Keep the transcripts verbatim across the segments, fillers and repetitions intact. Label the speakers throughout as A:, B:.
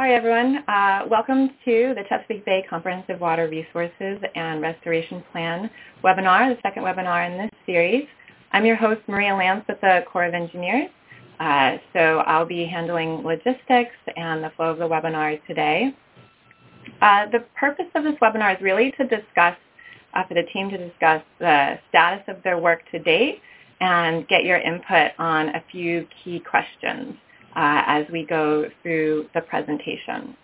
A: Hi, everyone. Uh, welcome to the Chesapeake Bay Comprehensive Water Resources and Restoration Plan webinar, the second webinar in this series. I'm your host, Maria Lance with the Corps of Engineers. Uh, so I'll be handling logistics and the flow of the webinar today. Uh, the purpose of this webinar is really to discuss, uh, for the team to discuss the status of their work to date and get your input on a few key questions uh, as we go through the presentation.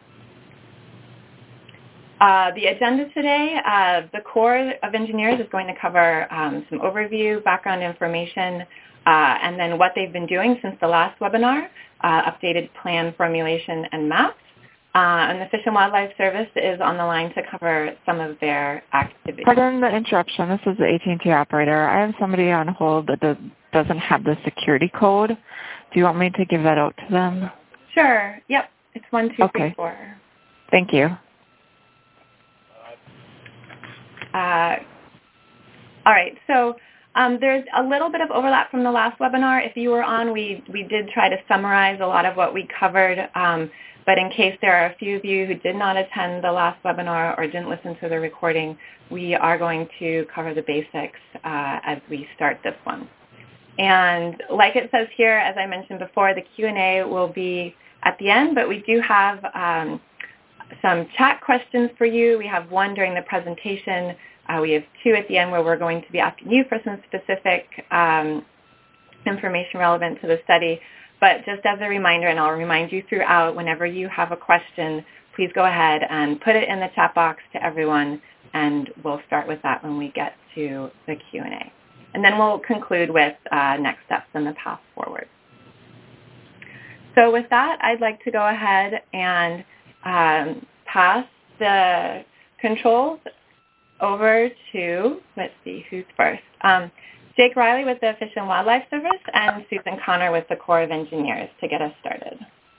A: Uh, the agenda today, uh, the Corps of Engineers is going to cover um, some overview, background information, uh, and then what they've been doing since the last webinar, uh, updated plan formulation and maps. Uh, and the Fish and Wildlife Service is on the line to cover some of their activities.
B: Pardon the interruption. This is the A T and T operator. I have somebody on hold that does, doesn't have the security code. Do you want me to give that out to them?
A: Sure. Yep. It's one two
B: okay.
A: three four.
B: Thank you.
A: Uh, all right. So um, there's a little bit of overlap from the last webinar. If you were on, we, we did try to summarize a lot of what we covered. Um, But in case there are a few of you who did not attend the last webinar or didn't listen to the recording, we are going to cover the basics uh, as we start this one. And like it says here, as I mentioned before, the Q and A will be at the end, but we do have um, some chat questions for you. We have one during the presentation. Uh, we have two at the end where we're going to be asking you for some specific um, information relevant to the study. But just as a reminder, and I'll remind you throughout, whenever you have a question, please go ahead and put it in the chat box to everyone, and we'll start with that when we get to the Q and A. And then we'll conclude with uh, next steps and the path forward. So with that, I'd like to go ahead and um, pass the controls over to, let's see, who's first. Um, Jake Riley with the Fish and Wildlife Service and Susan Connor with the Corps of Engineers to get us started.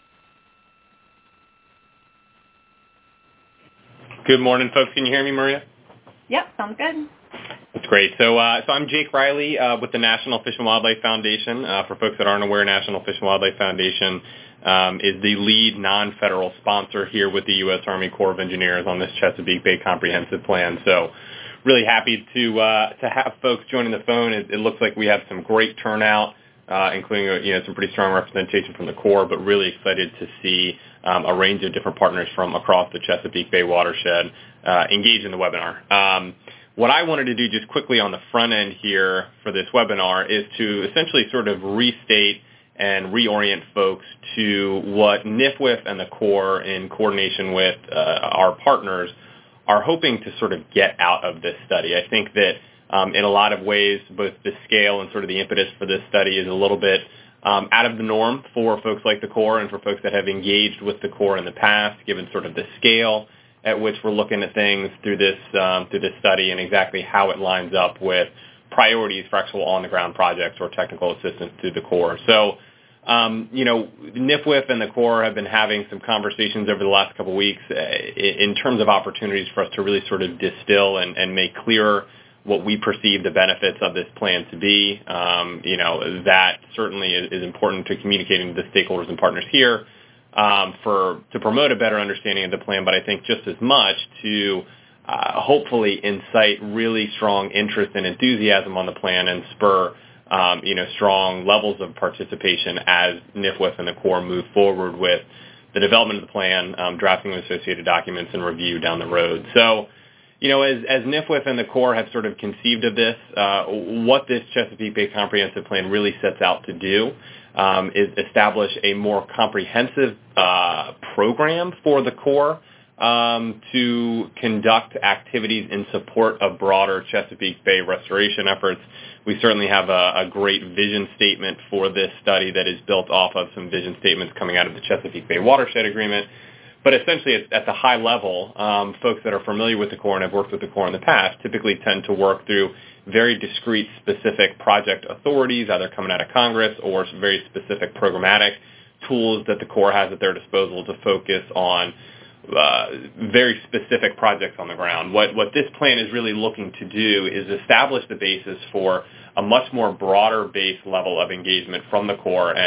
C: Good morning, folks. Can you hear me, Maria?
A: Yep, sounds good.
C: That's great. So, uh, so I'm Jake Riley uh, with the National Fish and Wildlife Foundation. Uh, for folks that aren't aware, National Fish and Wildlife Foundation um, is the lead non-federal sponsor here with the U S Army Corps of Engineers on this Chesapeake Bay Comprehensive Plan. So, really happy to uh, to have folks joining the phone. It, it looks like we have some great turnout, uh, including uh, you know some pretty strong representation from the Corps, but really excited to see um, a range of different partners from across the Chesapeake Bay watershed uh, engage in the webinar. Um, what I wanted to do just quickly on the front end here for this webinar is to essentially sort of restate and reorient folks to what N I F W I F and the Corps, in coordination with uh, our partners, are hoping to sort of get out of this study. I think that um, in a lot of ways, both the scale and sort of the impetus for this study is a little bit um, out of the norm for folks like the Corps and for folks that have engaged with the Corps in the past, given sort of the scale at which we're looking at things through this um, through this study and exactly how it lines up with priorities for actual on-the-ground projects or technical assistance to the Corps. So, Um, you know, N I F W I F and the Corps have been having some conversations over the last couple of weeks uh, in terms of opportunities for us to really sort of distill and, and make clearer what we perceive the benefits of this plan to be. Um, you know, that certainly is, is important to communicating to the stakeholders and partners here um, for to promote a better understanding of the plan, but I think just as much to uh, hopefully incite really strong interest and enthusiasm on the plan and spur Um, you know, strong levels of participation as N I F W I F and the Corps move forward with the development of the plan, um, drafting of associated documents, and review down the road. So, you know, as, as N I F W I F and the Corps have sort of conceived of this, uh, what this Chesapeake Bay Comprehensive Plan really sets out to do um, is establish a more comprehensive uh, program for the Corps um, to conduct activities in support of broader Chesapeake Bay restoration efforts. We certainly have a, a great vision statement for this study that is built off of some vision statements coming out of the Chesapeake Bay Watershed Agreement. But essentially, at, at the high level, um, folks that are familiar with the Corps and have worked with the Corps in the past typically tend to work through very discrete, specific project authorities, either coming out of Congress or very specific programmatic tools that the Corps has at their disposal to focus on Uh, very specific projects on the ground. What what this plan is really looking to do is establish the basis for a much more broader base level of engagement from the Corps and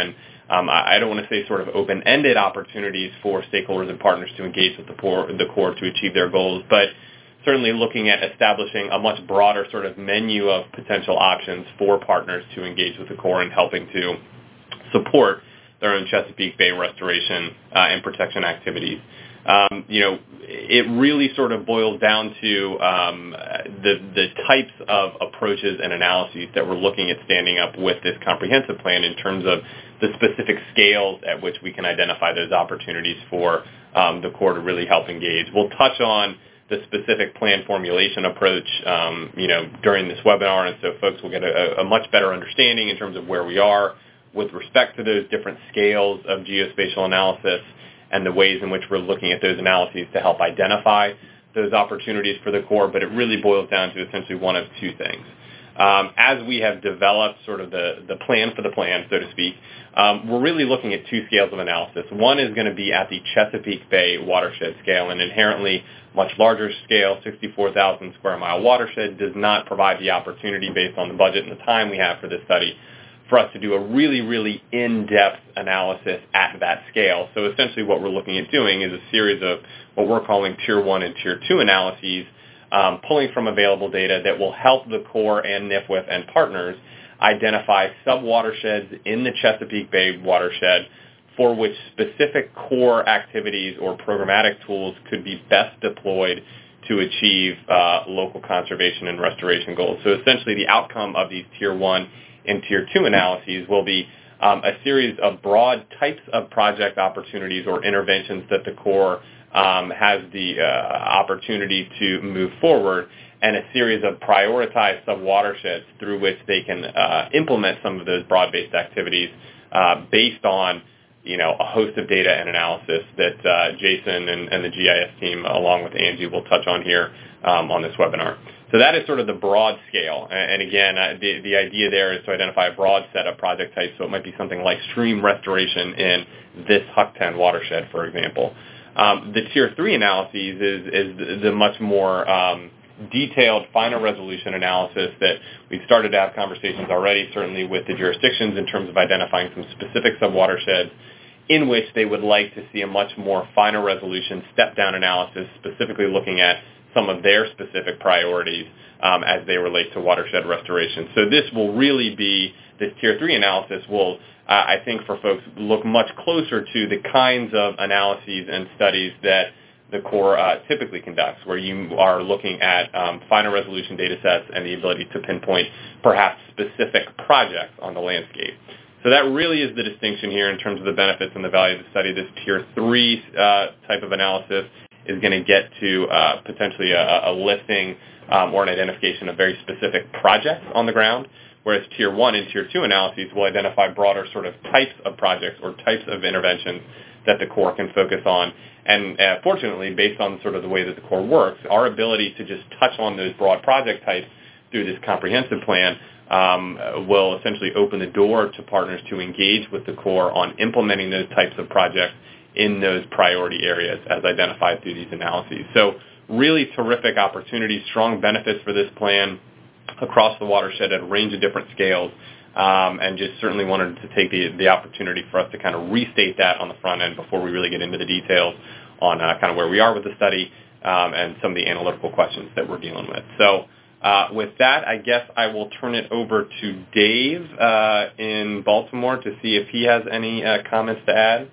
C: um, I, I don't want to say sort of open-ended opportunities for stakeholders and partners to engage with the, poor, the Corps to achieve their goals, but certainly looking at establishing a much broader sort of menu of potential options for partners to engage with the Corps and helping to support their own Chesapeake Bay restoration uh, and protection activities. Um, you know, it really sort of boils down to um, the the types of approaches and analyses that we're looking at standing up with this comprehensive plan in terms of the specific scales at which we can identify those opportunities for um, the Corps to really help engage. We'll touch on the specific plan formulation approach, um, you know, during this webinar, and so folks will get a, a much better understanding in terms of where we are with respect to those different scales of geospatial analysis and the ways in which we're looking at those analyses to help identify those opportunities for the Corps, but it really boils down to essentially one of two things. Um, as we have developed sort of the, the plan for the plan, so to speak, um, we're really looking at two scales of analysis. One is going to be at the Chesapeake Bay watershed scale, an inherently much larger scale, sixty-four thousand square mile watershed does not provide the opportunity based on the budget and the time we have for this study for us to do a really, really in-depth analysis at that scale. So essentially what we're looking at doing is a series of what we're calling Tier one and Tier two analyses, um, pulling from available data that will help the Corps and N I F W I F and partners identify sub-watersheds in the Chesapeake Bay watershed for which specific Corps activities or programmatic tools could be best deployed to achieve uh, local conservation and restoration goals. So essentially the outcome of these Tier one and Tier two analyses will be um, a series of broad types of project opportunities or interventions that the Corps um, has the uh, opportunity to move forward, and a series of prioritized sub-watersheds through which they can uh, implement some of those broad-based activities uh, based on, you know, a host of data and analysis that uh, Jason and, and the G I S team, along with Angie, will touch on here um, on this webinar. So that is sort of the broad scale. And again, uh, the, the idea there is to identify a broad set of project types. So it might be something like stream restoration in this H U C ten watershed, for example. Um, the Tier three analyses is, is the much more um, detailed, finer resolution analysis that we've started to have conversations already, certainly with the jurisdictions, in terms of identifying some specific sub-watersheds in which they would like to see a much more finer resolution step-down analysis, specifically looking at some of their specific priorities um, as they relate to watershed restoration. So this will really be, this Tier three analysis will, uh, I think for folks, look much closer to the kinds of analyses and studies that the Corps uh, typically conducts, where you are looking at um, finer resolution data sets and the ability to pinpoint perhaps specific projects on the landscape. So that really is the distinction here in terms of the benefits and the value of the study. This Tier three uh, type of analysis is going to get to uh, potentially a, a listing um, or an identification of very specific projects on the ground, whereas Tier one and Tier two analyses will identify broader sort of types of projects or types of interventions that the Corps can focus on. And uh, fortunately, based on sort of the way that the Corps works, our ability to just touch on those broad project types through this comprehensive plan um, will essentially open the door to partners to engage with the Corps on implementing those types of projects in those priority areas as identified through these analyses. So really terrific opportunities, strong benefits for this plan across the watershed at a range of different scales, um, and just certainly wanted to take the, the opportunity for us to kind of restate that on the front end before we really get into the details on uh, kind of where we are with the study um, and some of the analytical questions that we're dealing with. So uh, with that, I guess I will turn it over to Dave uh, in Baltimore to see if he has any uh, comments to add.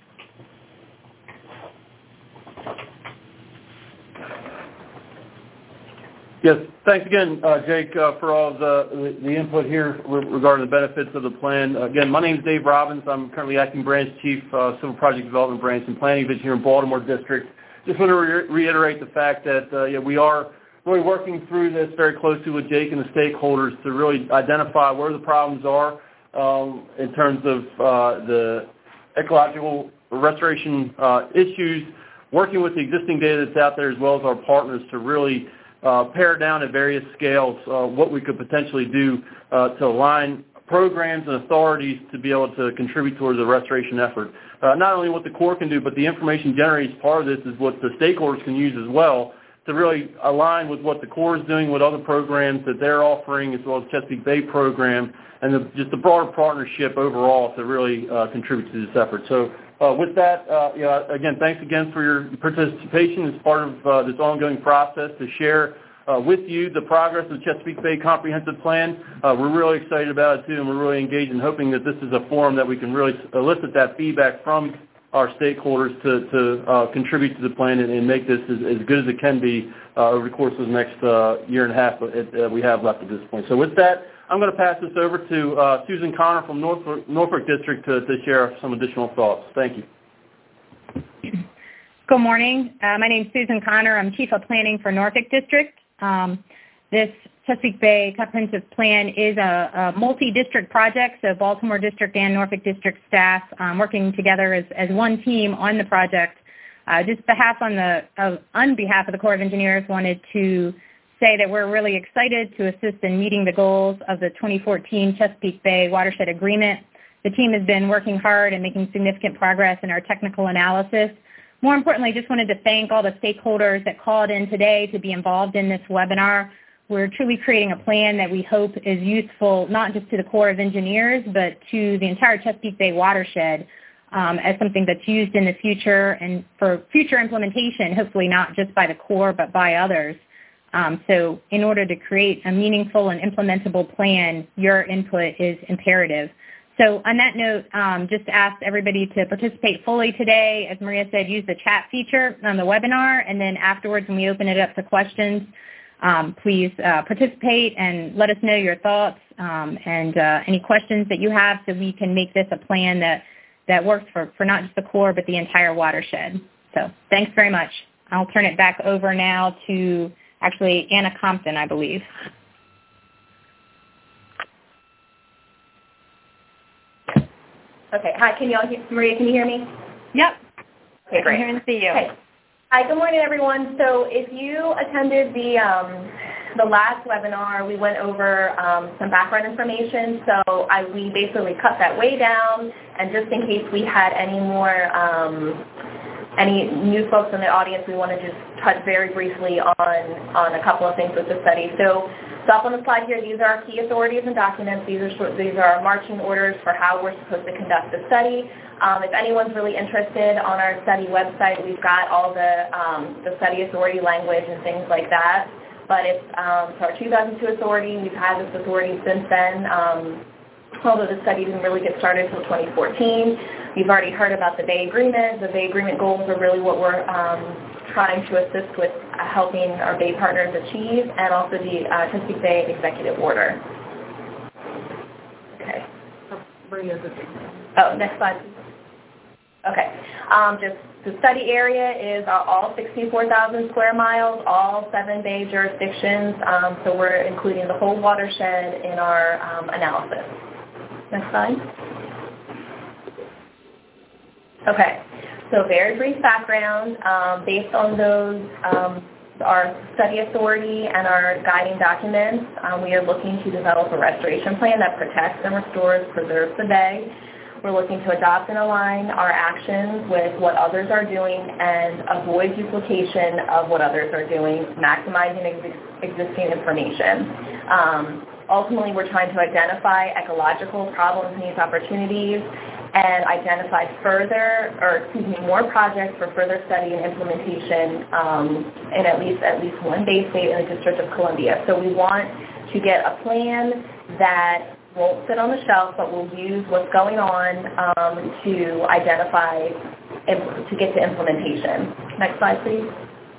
D: Yes, thanks again, uh, Jake, uh, for all the, the input here regarding the benefits of the plan. Again, my name is Dave Robbins. I'm currently Acting Branch Chief, uh, Civil Project Development Branch and Planning Division here in Baltimore District. Just want to re- reiterate the fact that uh, yeah, we are really working through this very closely with Jake and the stakeholders to really identify where the problems are um, in terms of uh, the ecological restoration uh, issues, working with the existing data that's out there as well as our partners to really Uh, pare down at various scales uh, what we could potentially do uh, to align programs and authorities to be able to contribute towards the restoration effort. Uh, not only what the Corps can do, but the information generated as part of this is what the stakeholders can use as well to really align with what the Corps is doing, what other programs that they're offering, as well as Chesapeake Bay program, and the, just the broader partnership overall to really uh, contribute to this effort. So uh, with that, uh, you know, again, thanks again for your participation as part of uh, this ongoing process to share uh, with you the progress of the Chesapeake Bay Comprehensive Plan. Uh, we're really excited about it, too, and we're really engaged in hoping that this is a forum that we can really elicit that feedback from our stakeholders to, to uh, contribute to the plan and, and make this as, as good as it can be uh, over the course of the next uh, year and a half that we have left at this point. So with that, I'm going to pass this over to uh, Susan Connor from Norfolk, Norfolk District to, to share some additional thoughts. Thank you.
E: Good morning. Uh, my name is Susan Connor. I'm Chief of Planning for Norfolk District. Um, this Chesapeake Bay Comprehensive Plan is a, a multi-district project, so Baltimore District and Norfolk District staff um, working together as, as one team on the project. Uh, just behalf on, the, uh, on behalf of the Corps of Engineers, wanted to say that we're really excited to assist in meeting the goals of the twenty fourteen Chesapeake Bay Watershed Agreement. The team has been working hard and making significant progress in our technical analysis. More importantly, just wanted to thank all the stakeholders that called in today to be involved in this webinar. We're truly creating a plan that we hope is useful not just to the Corps of Engineers, but to the entire Chesapeake Bay watershed um, as something that's used in the future and for future implementation, hopefully not just by the Corps, but by others. Um, so in order to create a meaningful and implementable plan, your input is imperative. So on that note, um, just ask everybody to participate fully today. As Maria said, use the chat feature on the webinar, and then afterwards when we open it up to questions, Um, please uh, participate and let us know your thoughts um, and uh, any questions that you have so we can make this a plan that, that works for, for not just the Corps but the entire watershed. So thanks very much. I'll turn it back over now to actually Anna Compton, I believe.
F: Okay. Hi, can y'all hear, Maria, can you hear me?
A: Yep.
F: Okay, great.
A: I can hear and see you.
F: Okay. Hi, good morning, everyone. So if you attended the um, the last webinar, we went over um, some background information. So I, we basically cut that way down, and just in case we had any more, um, any new folks in the audience, we want to just touch very briefly on, on a couple of things with the study. So, so up on the slide here, these are our key authorities and documents. These are, these are our marching orders for how we're supposed to conduct the study. Um, if anyone's really interested, on our study website, we've got all the, um, the study authority language and things like that. But it's um, so our two thousand two authority. We've had this authority since then, um, although the study didn't really get started until twenty fourteen. We've already heard about the Bay Agreement. The Bay Agreement goals are really what we're um, trying to assist with uh, helping our Bay partners achieve, and also the uh, Chesapeake Bay Executive Order. Okay. Oh, next slide, please. Okay. Um, just the study area is uh, all sixty-four thousand square miles, all seven Bay jurisdictions. Um, so we're including the whole watershed in our um, analysis. Next slide. Okay. So very brief background. Um, based on those, um, our study authority and our guiding documents, um, we are looking to develop a restoration plan that protects and restores, preserves the Bay. We're looking to adopt and align our actions with what others are doing and avoid duplication of what others are doing, maximizing ex- existing information. Um, ultimately, we're trying to identify ecological problems, needs, opportunities, and identify further, or excuse me, more projects for further study and implementation um, in at least at least one Bay state in the District of Columbia. So we want to get a plan that won't sit on the shelf, but we'll use what's going on um, to identify, to get to implementation. Next slide, please.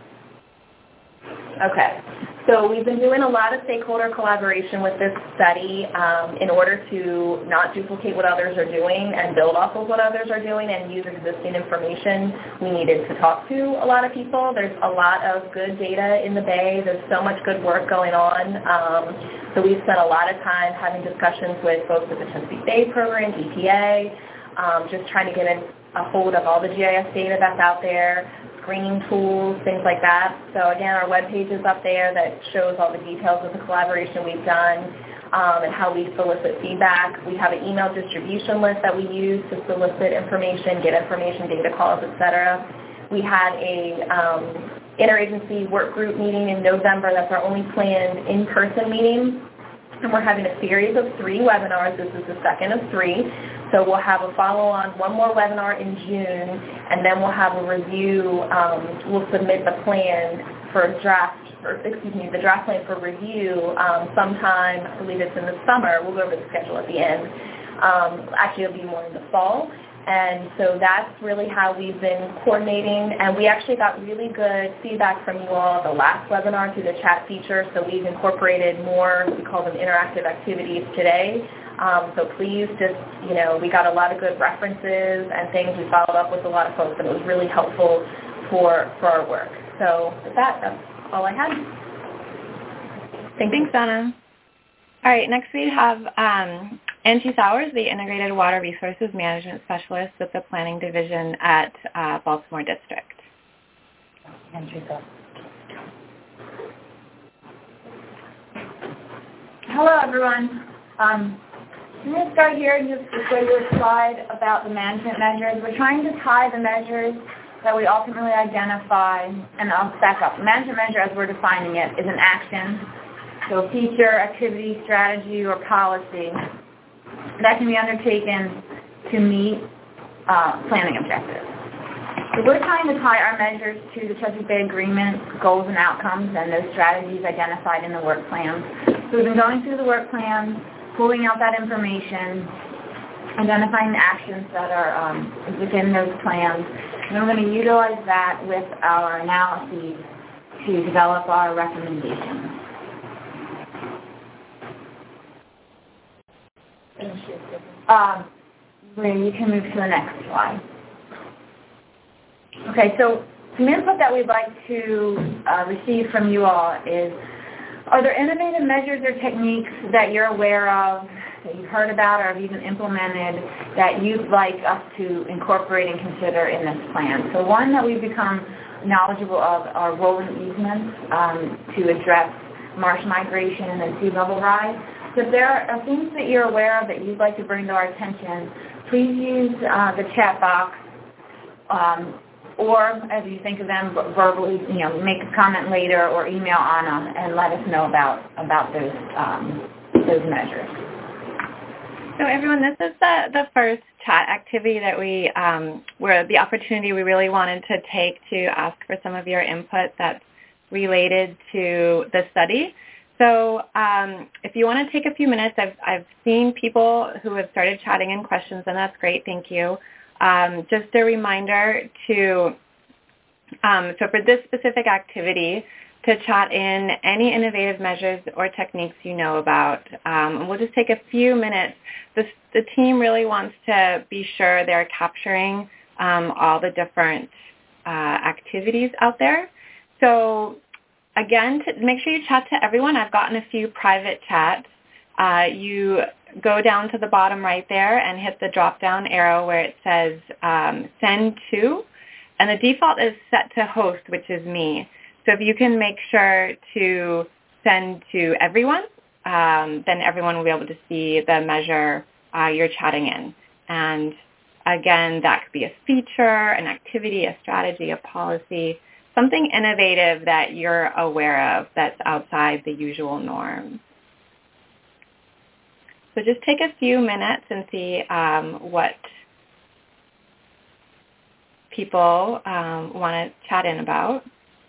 F: Okay. So we've been doing a lot of stakeholder collaboration with this study um, in order to not duplicate what others are doing and build off of what others are doing and use existing information. We needed to talk to a lot of people. There's a lot of good data in the Bay. There's so much good work going on. Um, so we've spent a lot of time having discussions with folks at the Chesapeake Bay program, E P A, um, just trying to get a, a hold of all the G I S data that's out there, screening tools, things like that. So again, our webpage is up there that shows all the details of the collaboration we've done um, and how we solicit feedback. We have an email distribution list that we use to solicit information, get information, data calls, et cetera. We had a, um, interagency work group meeting in November. That's our only planned in-person meeting. And we're having a series of three webinars. This is the second of three. So we'll have a follow-on, one more webinar in June, and then we'll have a review. Um, we'll submit the plan for draft, or excuse me, the draft plan for review um, sometime, I believe it's in the summer. We'll go over the schedule at the end. Um, actually, it'll be more in the fall. And so that's really how we've been coordinating. And we actually got really good feedback from you all the last webinar through the chat feature. So we've incorporated more, we call them interactive activities today. Um, so please just, you know, we got a lot of good references and things. We followed up with a lot of folks, and it was really helpful for, for our work. So with that, that's all I had.
A: Thank Thanks, Donna. All right, next we have um, Angie Sowers, the Integrated Water Resources Management Specialist with the Planning Division at uh, Baltimore District.
G: Angie, go. Hello, everyone. Um, I'm going to start here and just show you a slide about the management measures. We're trying to tie the measures that we ultimately identify, and I'll back up. The management measure, as we're defining it, is an action, so a feature, activity, strategy, or policy that can be undertaken to meet uh, planning objectives. So we're trying to tie our measures to the Chesapeake Bay Agreement goals and outcomes and those strategies identified in the work plan. So we've been going through the work plan, pulling out that information, identifying the actions that are um, within those plans, and we're going to utilize that with our analyses to develop our recommendations. Um, you can move to the next slide. Okay, so some input that we'd like to uh, receive from you all is, are there innovative measures or techniques that you're aware of, that you've heard about or have even implemented that you'd like us to incorporate and consider in this plan? So one that we've become knowledgeable of are rolling easements um, to address marsh migration and sea level rise. So if there are things that you're aware of that you'd like to bring to our attention, please use uh, the chat box, um, or as you think of them verbally, you know, make a comment later or email Anna and let us know about about those um, those measures.
A: So everyone, this is the, the first chat activity that we, um, where the opportunity we really wanted to take to ask for some of your input that's related to the study. So um, if you want to take a few minutes, I've, I've seen people who have started chatting in questions, and that's great. Thank you. Um, just a reminder to, um, so for this specific activity, to chat in any innovative measures or techniques you know about. Um, and we'll just take a few minutes. The, the team really wants to be sure they're capturing um, all the different uh, activities out there. So again, to make sure you chat to everyone. I've gotten a few private chats. Uh, you go down to the bottom right there and hit the drop-down arrow where it says um, send to, and the default is set to host, which is me. So if you can make sure to send to everyone, um, then everyone will be able to see the measure uh, you're chatting in. And again, that could be a feature, an activity, a strategy, a policy, something innovative that you're aware of that's outside the usual norm. So just take a few minutes and see um, what people um, want to chat in about.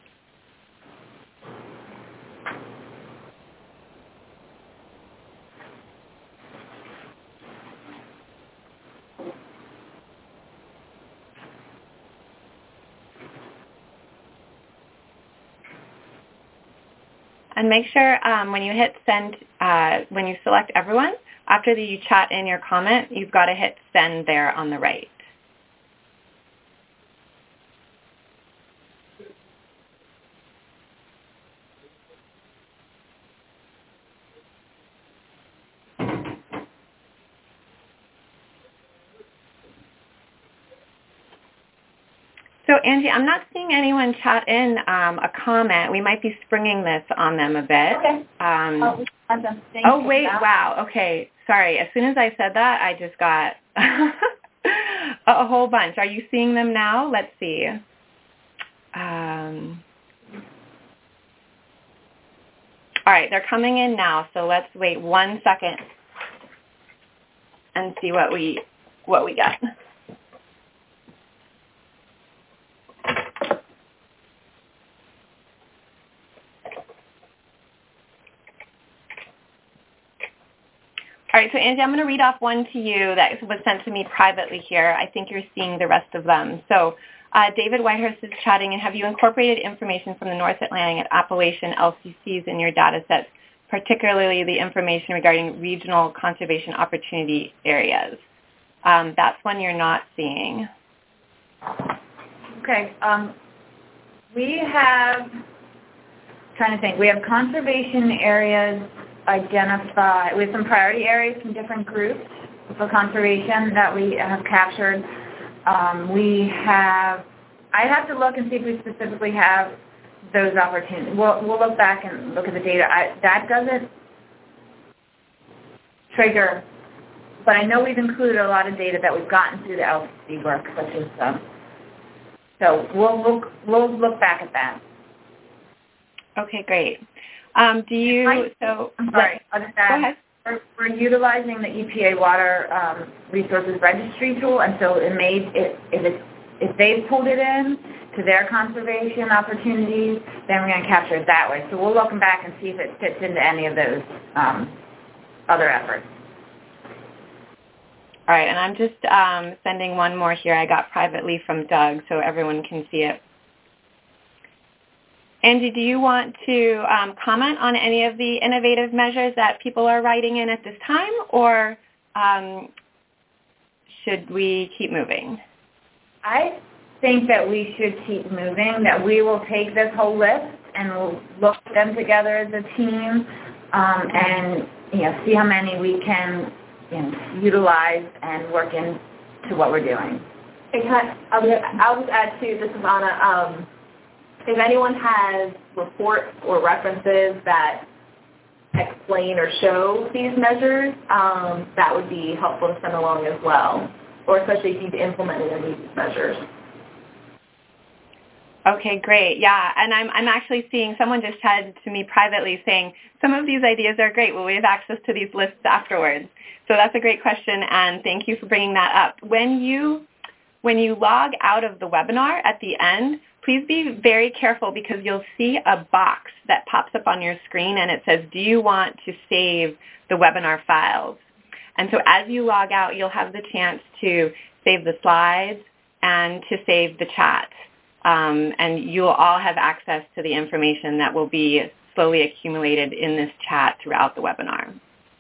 A: And make sure um, when you hit send, uh, when you select everyone, after the, you chat in your comment, you've got to hit send there on the right. So Angie, I'm not seeing anyone chat in um, a comment. We might be springing this on them a bit.
G: Okay.
A: Um,
G: oh, awesome. Thank
A: oh, wait,
G: you.
A: wow. Okay, sorry. As soon as I said that, I just got a whole bunch. Are you seeing them now? Let's see. Um, All right, they're coming in now, so let's wait one second and see what we what we got. All right, so Angie, I'm going to read off one to you that was sent to me privately here. I think you're seeing the rest of them. So uh, David Whitehurst is chatting, and have you incorporated information from the North Atlantic and Appalachian L C Cs in your data sets, particularly the information regarding regional conservation opportunity areas? Um, that's one you're not seeing.
G: Okay. Um, we have, trying to think, we have conservation areas identified, we have some priority areas from different groups for conservation that we have captured. Um, we have, I have to look and see if we specifically have those opportunities. We'll, we'll look back and look at the data. I, that doesn't trigger, but I know we've included a lot of data that we've gotten through the L C C work, such as, um, so we'll look, we'll look back at that.
A: Okay, great. Um, do you,
G: I,
A: so,
G: I'm sorry, I'll just add,
A: go ahead.
G: We're, we're utilizing the E P A Water um, Resources Registry tool, and so it made, it, if, it, if they've pulled it in to their conservation opportunities, then we're going to capture it that way. So we'll look back and see if it fits into any of those um, other efforts.
A: All right, and I'm just um, sending one more here I got privately from Doug so everyone can see it. Angie, do you want to um, comment on any of the innovative measures that people are writing in at this time, or um, should we keep moving?
G: I think that we should keep moving, that we will take this whole list and we'll look at them together as a team um, and you know, see how many we can you know, utilize and work into what we're doing.
F: Hey, can I, I'll, just, I'll just add too, this is Anna. Um, If anyone has reports or references that explain or show these measures, um, that would be helpful to send along as well, or especially if you've implemented any of these measures.
A: Okay, great. Yeah, and I'm, I'm actually seeing someone just chatted to me privately saying, some of these ideas are great. Will we have access to these lists afterwards? So that's a great question, and thank you for bringing that up. When you, when you log out of the webinar at the end, please be very careful because you'll see a box that pops up on your screen and it says, do you want to save the webinar files? And so as you log out, you'll have the chance to save the slides and to save the chat. Um, and you'll all have access to the information that will be slowly accumulated in this chat throughout the webinar.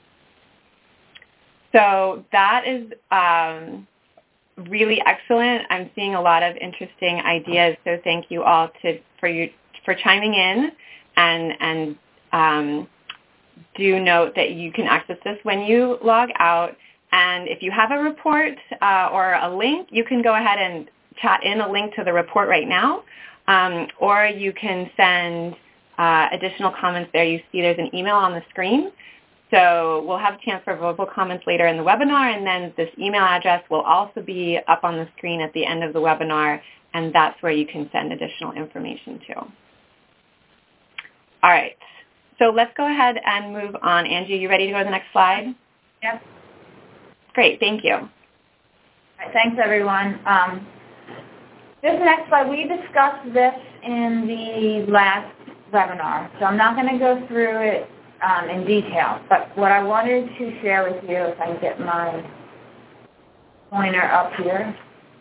A: So that is um, really excellent. I'm seeing a lot of interesting ideas, so thank you all to, for, you, for chiming in, and, and um, do note that you can access this when you log out, and if you have a report uh, or a link, you can go ahead and chat in a link to the report right now, um, or you can send uh, additional comments there. You see there's an email on the screen. So we'll have a chance for verbal comments later in the webinar, and then this email address will also be up on the screen at the end of the webinar, and that's where you can send additional information to. All right. So let's go ahead and move on. Angie, you ready to go to the next slide?
G: Yes.
A: Great. Thank you.
G: All right, thanks, everyone. Um, this next slide, we discussed this in the last webinar, so I'm not going to go through it Um, in detail, but what I wanted to share with you, if I can get my pointer up here,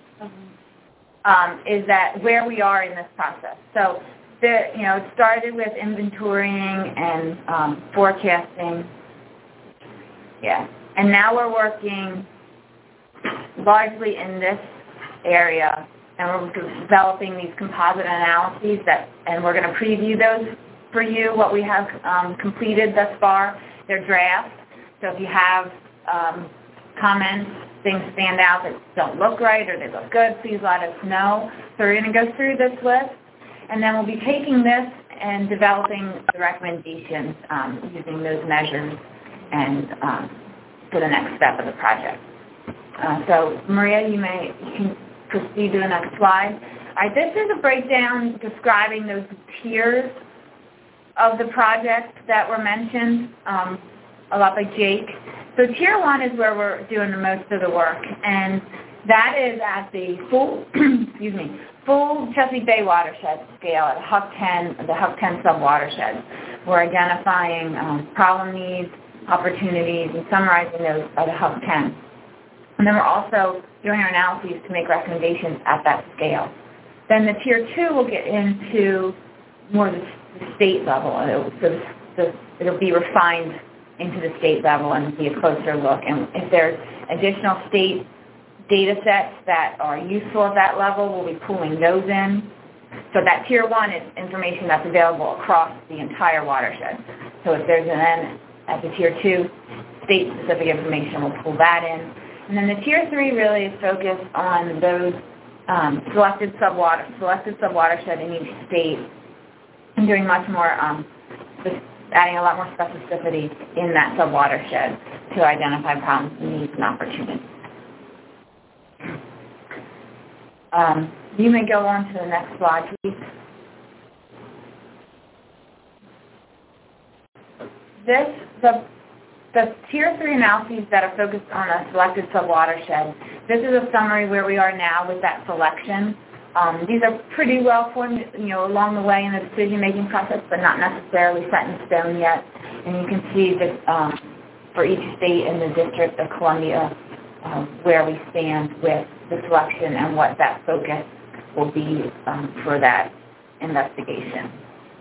G: um, is that where we are in this process. So, the, you know, it started with inventorying and um, forecasting, yeah, and now we're working largely in this area, and we're developing these composite analyses that, and we're going to preview those for you, what we have um, completed thus far. They're drafts, so if you have um, comments, things stand out that don't look right or they look good, please let us know. So we're going to go through this list, and then we'll be taking this and developing the recommendations um, using those measures and um, for the next step of the project. Uh, so Maria, you may you can proceed to the next slide. All right, this is a breakdown describing those tiers of the projects that were mentioned, um, a lot like Jake. So tier one is where we're doing the most of the work, and that is at the full, excuse me, full Chesapeake Bay watershed scale at H U C ten, the H U C ten sub-watershed. We're identifying um, problem needs, opportunities, and summarizing those at a H U C ten. And then we're also doing our analyses to make recommendations at that scale. Then the tier two will get into more the, the state level. It'll, so the, the, it'll be refined into the state level and be a closer look. And if there's additional state data sets that are useful at that level, we'll be pooling those in. So that tier one is information that's available across the entire watershed. So if there's an N at the tier two, state-specific information, we'll pull that in. And then the tier three really is focused on those um, selected subwater, selected subwatershed in each state, and doing much more, um, adding a lot more specificity in that subwatershed to identify problems, needs, and opportunities. Um, you may go on to the next slide, please. This, the, the tier three analyses that are focused on a selected subwatershed, this is a summary where we are now with that selection. Um, these are pretty well formed, you know, along the way in the decision-making process, but not necessarily set in stone yet. And you can see that um, for each state in the District of Columbia, uh, where we stand with the selection and what that focus will be um, for that investigation.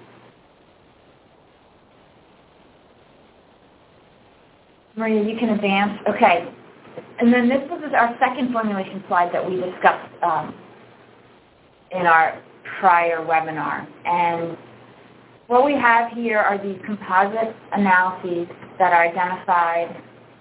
G: Maria, you can advance. Okay. And then this was our second formulation slide that we discussed um, in our prior webinar. And what we have here are these composite analyses that are identified.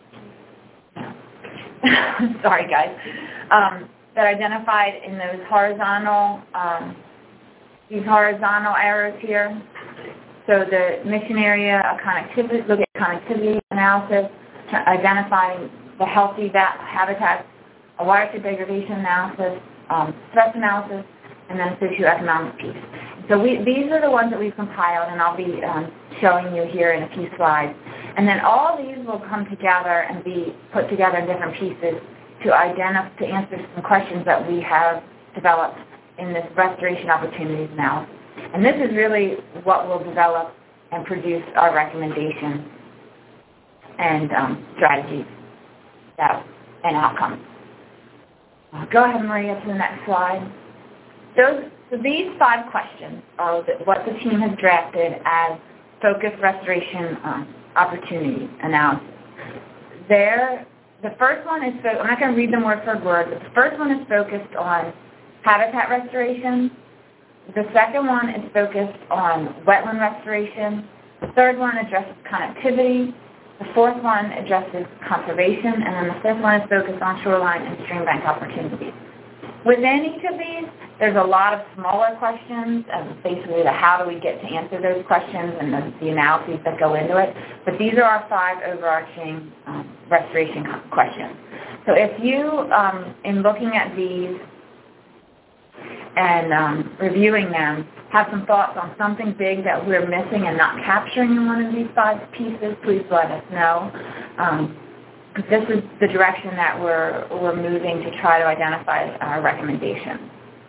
G: Sorry, guys. Um, that are identified in those horizontal, um, these horizontal arrows here. So the mission area, a connectivity, look at connectivity analysis, identifying the healthy habitats, a watershed degradation analysis, um, stress analysis, and then socioeconomic piece. So we, these are the ones that we've compiled, and I'll be um, showing you here in a few slides. And then all these will come together and be put together in different pieces to identify, to answer some questions that we have developed in this restoration opportunities analysis. And this is really what will develop and produce our recommendations and um, strategies that, and outcomes. Uh, go ahead, Maria, to the next slide. Those, so these five questions are what the team has drafted as focused restoration um, opportunity analysis. There, the first one is, I'm not going to read them word for word, but the first one is focused on habitat restoration. The second one is focused on wetland restoration. The third one addresses connectivity. The fourth one addresses conservation. And then the fifth one is focused on shoreline and stream bank opportunities. Within each of these, there's a lot of smaller questions, and basically the how do we get to answer those questions and the, the analyses that go into it. But these are our five overarching um, restoration questions. So if you, um, in looking at these and um, reviewing them, have some thoughts on something big that we're missing and not capturing in one of these five pieces, please let us know. Um, this is the direction that we're, we're moving to try to identify our recommendations.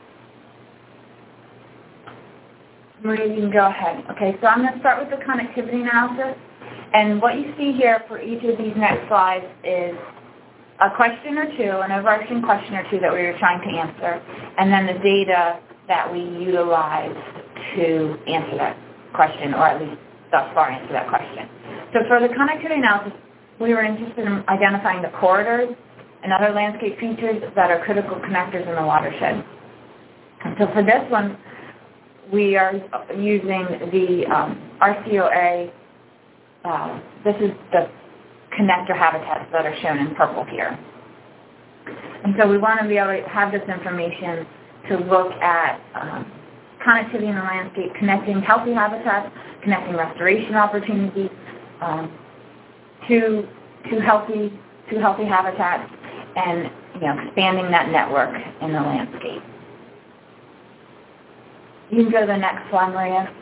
G: Maria, you can go ahead. Okay, so I'm going to start with the connectivity analysis. And what you see here for each of these next slides is a question or two, an overarching question or two that we were trying to answer, and then the data that we utilized to answer that question, or at least thus far answer that question. So for the connectivity analysis, we were interested in identifying the corridors and other landscape features that are critical connectors in the watershed. And so for this one, we are using the um, R C O A. Uh, this is the connector habitats that are shown in purple here. And so we want to be able to have this information to look at um, connectivity in the landscape, connecting healthy habitats, connecting restoration opportunities um, to, to, healthy, to healthy habitats, and you know, expanding that network in the landscape. You can go to the next slide, Maria.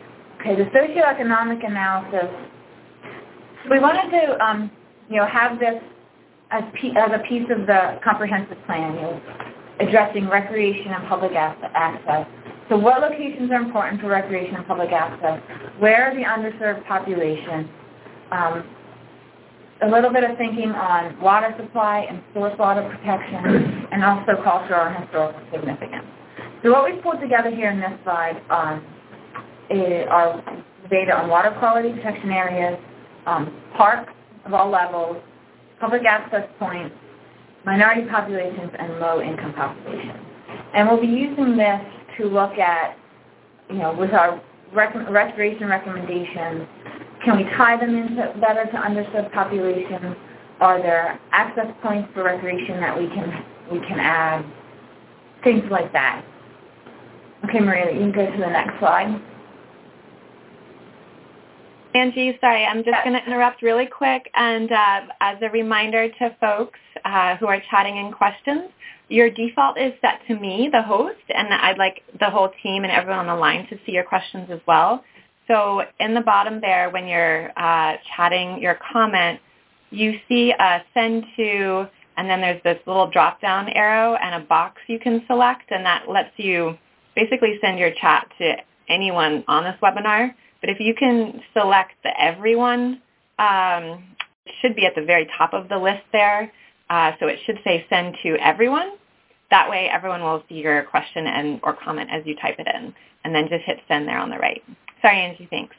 G: Okay, the socioeconomic analysis. We wanted to, um, you know, have this as, as a piece of the comprehensive plan, you know, addressing recreation and public access. So what locations are important for recreation and public access? Where are the underserved populations? Um, a little bit of thinking on water supply and source water protection, and also cultural and historical significance. So what we've pulled together here in this slide um, is our data on water quality protection areas, um, parks of all levels, public access points, minority populations, and low-income populations. And we'll be using this to look at, you know, with our rec- restoration recommendations, can we tie them into better to underserved populations? Are there access points for recreation that we can we can add? Things like that. Okay, Maria, you can go to the next slide.
A: Angie, sorry, I'm just going to interrupt really quick. And uh, as a reminder to folks uh, who are chatting in questions, your default is set to me, the host, and I'd like the whole team and everyone on the line to see your questions as well. So in the bottom there, when you're uh, chatting your comment, you see a send to, and then there's this little drop-down arrow and a box you can select, and that lets you basically send your chat to anyone on this webinar. But if you can select the everyone, um, it should be at the very top of the list there. Uh, so it should say send to everyone. That way everyone will see your question and or comment as you type it in. And then just hit send there on the right. Sorry, Angie, thanks.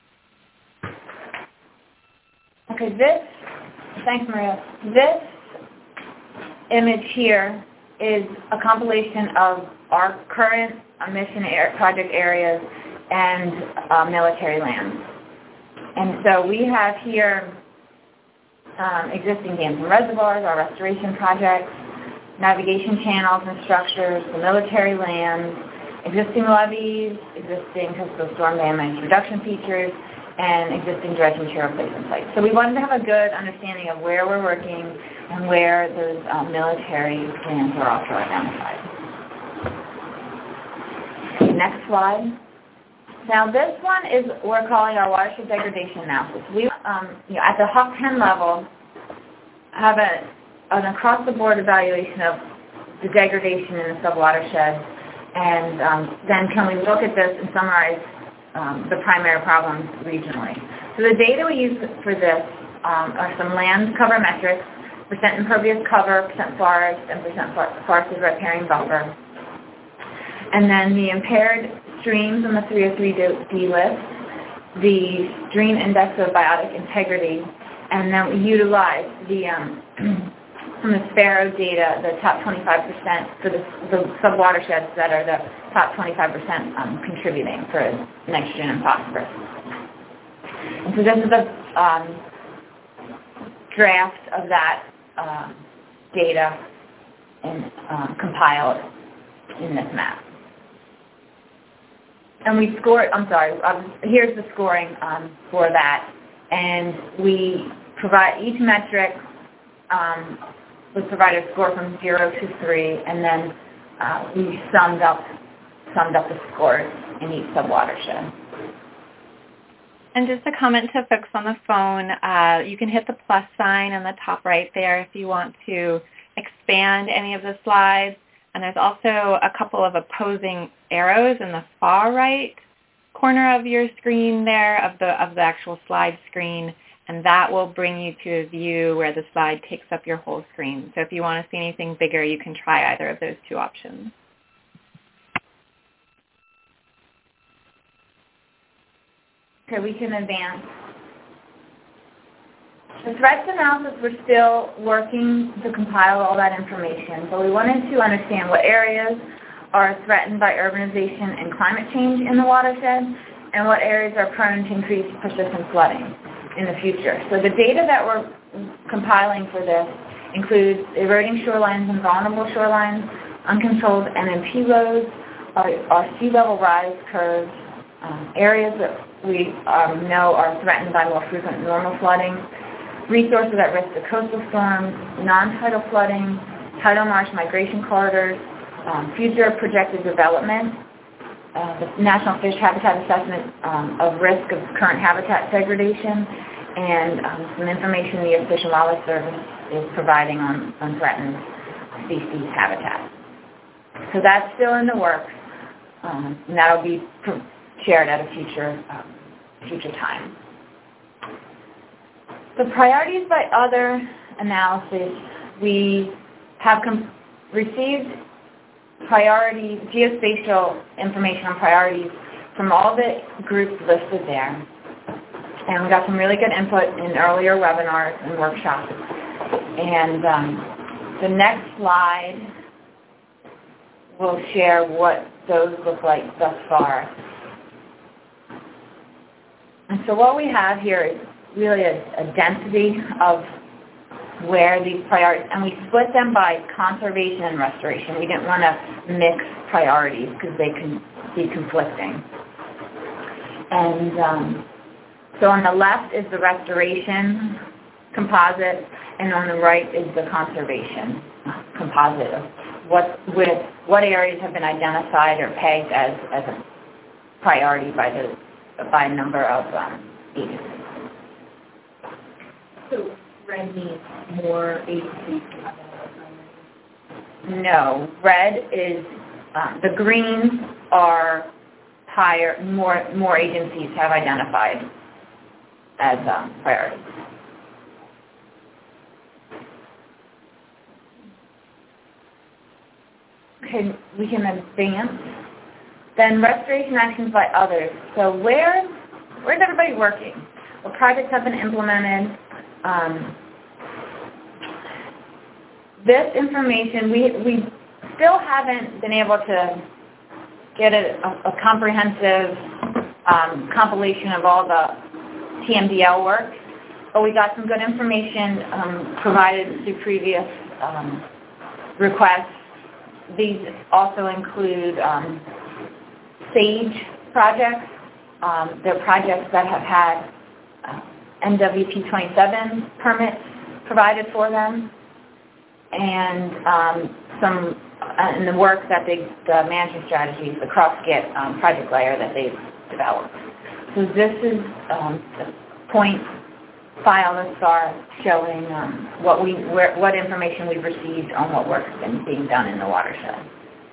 G: Okay, this, thanks, Maria. This image here is a compilation of our current mission air, project areas and uh, military lands. And so we have here um, existing dams and reservoirs, our restoration projects, navigation channels and structures, the military lands, existing levees, existing coastal storm damage reduction features, and existing dredge material placement sites. So we wanted to have a good understanding of where we're working and where those um, military lands are also identified. Next slide. Now this one is we're calling our watershed degradation analysis. We, um, you know, at the H U C ten level, have a, an across-the-board evaluation of the degradation in the subwatershed, and um, then can we look at this and summarize um, the primary problems regionally. So the data we use for this um, are some land cover metrics, percent impervious cover, percent forest, and percent forested riparian buffer. And then the impaired streams in the three oh three D list, the stream index of biotic integrity, and then we utilize the um, from the Sparrow data, the top twenty-five percent for the, the subwatersheds that are the top twenty-five percent um, contributing for nitrogen and phosphorus. And so this is a um, draft of that um, data and um, compiled in this map. And we scored, I'm sorry, um, here's the scoring um, for that. And we provide each metric, um, we provide a score from zero to three, and then uh, we summed up, summed up the scores in each subwatershed.
A: And just a comment to folks on the phone, uh, you can hit the plus sign in the top right there if you want to expand any of the slides. And there's also a couple of opposing arrows in the far right corner of your screen there, of the of the actual slide screen, and that will bring you to a view where the slide takes up your whole screen. So if you want to see anything bigger, you can try either of those two options.
G: Okay, we can advance. The threats analysis, we're still working to compile all that information, but we wanted to understand what areas are threatened by urbanization and climate change in the watershed, and what areas are prone to increased persistent flooding in the future. So the data that we're compiling for this includes eroding shorelines and vulnerable shorelines, uncontrolled N M P loads, our, our sea level rise curves, um, areas that we um, know are threatened by more frequent normal flooding, resources at risk of coastal storms, non-tidal flooding, tidal marsh migration corridors, um, future projected development, uh, the National Fish Habitat Assessment um, of risk of current habitat degradation, and um, some information the U S Fish and Wildlife Service is providing on, on threatened species habitat. So that's still in the works, um, and that will be shared at a future, um, future time. The priorities by other analysis, we have com- received priority, geospatial information on priorities from all the groups listed there. And we got some really good input in earlier webinars and workshops. And um, the next slide will share what those look like thus far. And so what we have here is really a, a density of where these priorities, and we split them by conservation and restoration. We didn't want to mix priorities because they can be conflicting. And um, so on the left is the restoration composite, and on the right is the conservation composite of what, with, what areas have been identified or pegged as, as a priority by, the, by a number of um, agencies.
F: So red means more agencies?
G: No. Red is, um, the greens are higher, more, more agencies have identified as um, priorities. Okay, we can advance. Then restoration actions by others. So where, where's everybody working? What projects have been implemented? Um, this information, we, we still haven't been able to get a, a, a comprehensive um, compilation of all the T M D L work, but we got some good information um, provided through previous um, requests. These also include um, SAGE projects. Um, they're projects that have had uh, N W P twenty-seven permits provided for them, and um, some uh, in the work that they, the management strategies, the CrossGit um, project layer that they've developed. So this is um, the point file thus far showing um, what we, where, what information we've received on what work's been being done in the watershed.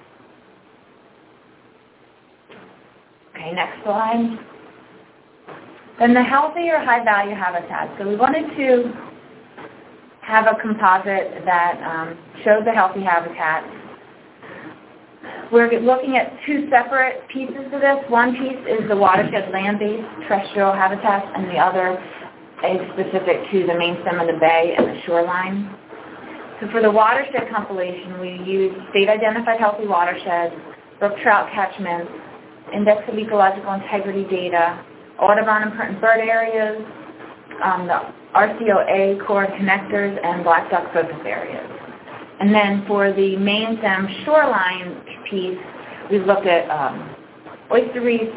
G: Okay, next slide. Then the healthy or high-value habitats. So we wanted to have a composite that um, showed the healthy habitats. We're looking at two separate pieces of this. One piece is the watershed land-based terrestrial habitats, and the other is specific to the main stem of the bay and the shoreline. So for the watershed compilation, we used state-identified healthy watersheds, brook trout catchments, index of ecological integrity data, Audubon and pertinent bird areas, um, the R C O A core connectors, and black duck focus areas. And then for the main stem shoreline piece, we've looked at um, oyster reefs,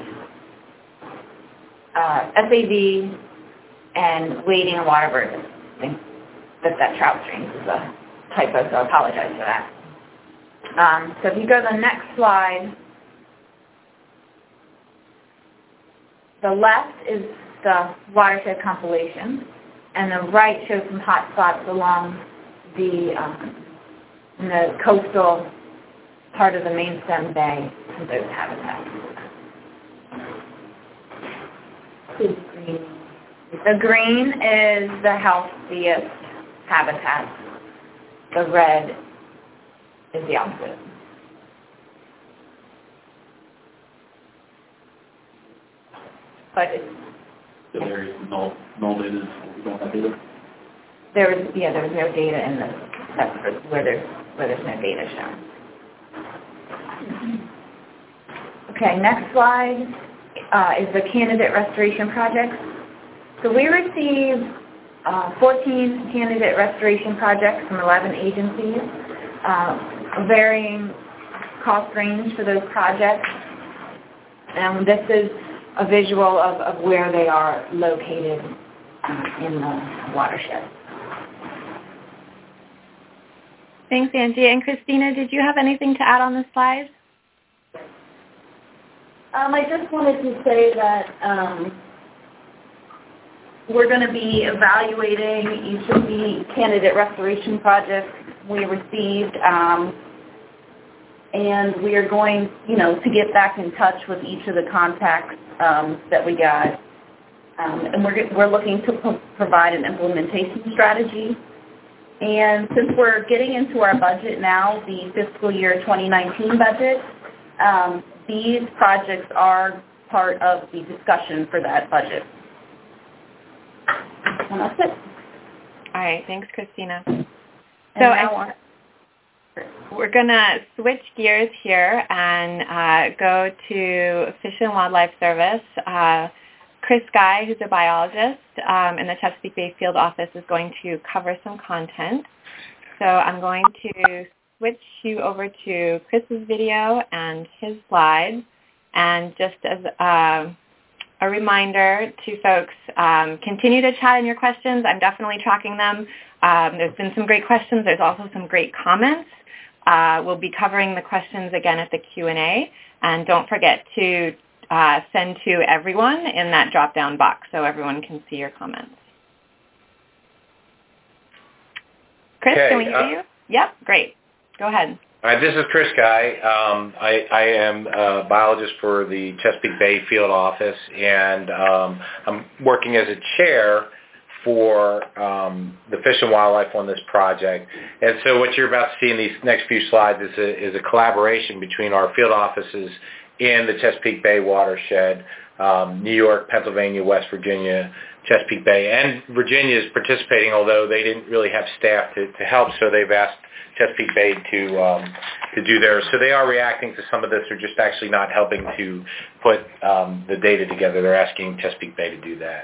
G: uh, S A V, and wading and water birds. I think that that trout streams is a typo, so I apologize for that. Um, so if you go to the next slide, the left is the watershed compilation, and the right shows some hot spots along the, um, in the coastal part of the main stem bay and those habitats. The green is the healthiest habitat. The red is the opposite. But it's,
D: So there's no, no data, we don't have data?
G: there is, yeah, there's no data in the, that's for where there's, where there's no data shown. Okay, next slide uh, is the candidate restoration projects. So we received uh, fourteen candidate restoration projects from eleven agencies, uh, varying cost range for those projects. And this is a visual of, of where they are located uh, in the watershed.
A: Thanks, Angie. And Christina, did you have anything to add on this slide?
G: Um, I just wanted to say that um, we're going to be evaluating each of the candidate restoration projects we received, um, and we are going, you know, to get back in touch with each of the contacts um, that we got. Um, and we're, we're looking to pro- provide an implementation strategy. And since we're getting into our budget now, the fiscal year twenty nineteen budget, um, these projects are part of the discussion for that budget. And that's it.
A: All right. Thanks, Christina.
G: And
A: so
G: now
A: I, we're going to switch gears here and uh, go to Fish and Wildlife Service. Uh, Chris Guy, who's a biologist um, in the Chesapeake Bay Field Office, is going to cover some content. So I'm going to switch you over to Chris's video and his slides. And just as uh, a reminder to folks, um, continue to chat in your questions. I'm definitely tracking them. Um, there's been some great questions. There's also some great comments. Uh, we'll be covering the questions again at the Q and A. And don't forget to uh, send to everyone in that drop-down box so everyone can see your comments. Chris,
H: okay,
A: can we hear
H: uh,
A: you? Yep, great. Go ahead.
H: All right, this is Chris Guy. Um, I, I am a biologist for the Chesapeake Bay Field Office, and um, I'm working as a chair for um, the Fish and Wildlife on this project. And so what you're about to see in these next few slides is a, is a collaboration between our field offices in the Chesapeake Bay watershed, um, New York, Pennsylvania, West Virginia, Chesapeake Bay, and Virginia is participating, although they didn't really have staff to, to help, so they've asked Chesapeake Bay to um, to do theirs. So they are reacting to some of this. They're just actually not helping to put um, the data together. They're asking Chesapeake Bay to do that.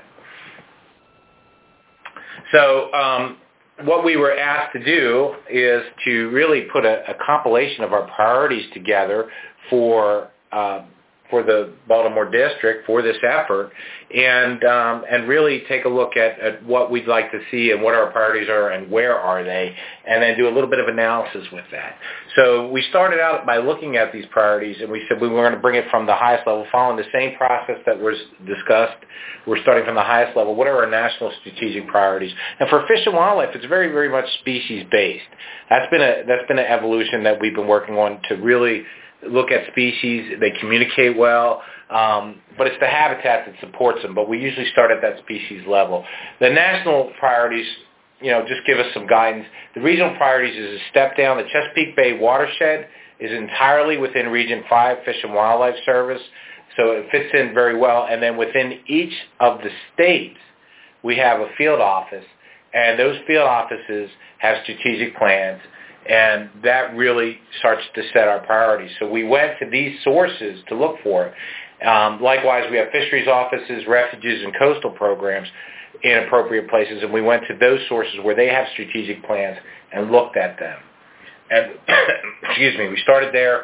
H: So um, what we were asked to do is to really put a, a compilation of our priorities together for uh, for the Baltimore district for this effort, and um, and really take a look at, at what we'd like to see and what our priorities are and where are they, and then do a little bit of analysis with that. So we started out by looking at these priorities, and we said we were going to bring it from the highest level, following the same process that was discussed. We're starting from the highest level. What are our national strategic priorities? And for Fish and Wildlife, it's very, very much species-based. That's been a that's been an evolution that we've been working on to really look at species. They communicate well, um, but it's the habitat that supports them. But we usually start at that species level. The national priorities, you know, just give us some guidance. The regional priorities is a step down. The Chesapeake Bay watershed is entirely within Region five Fish and Wildlife Service, so it fits in very well. And then within each of the states, we have a field office, and those field offices have strategic plans. And that really starts to set our priorities. So we went to these sources to look for it. Um, likewise, we have fisheries offices, refuges, and coastal programs in appropriate places, and we went to those sources where they have strategic plans and looked at them. And excuse me, we started there,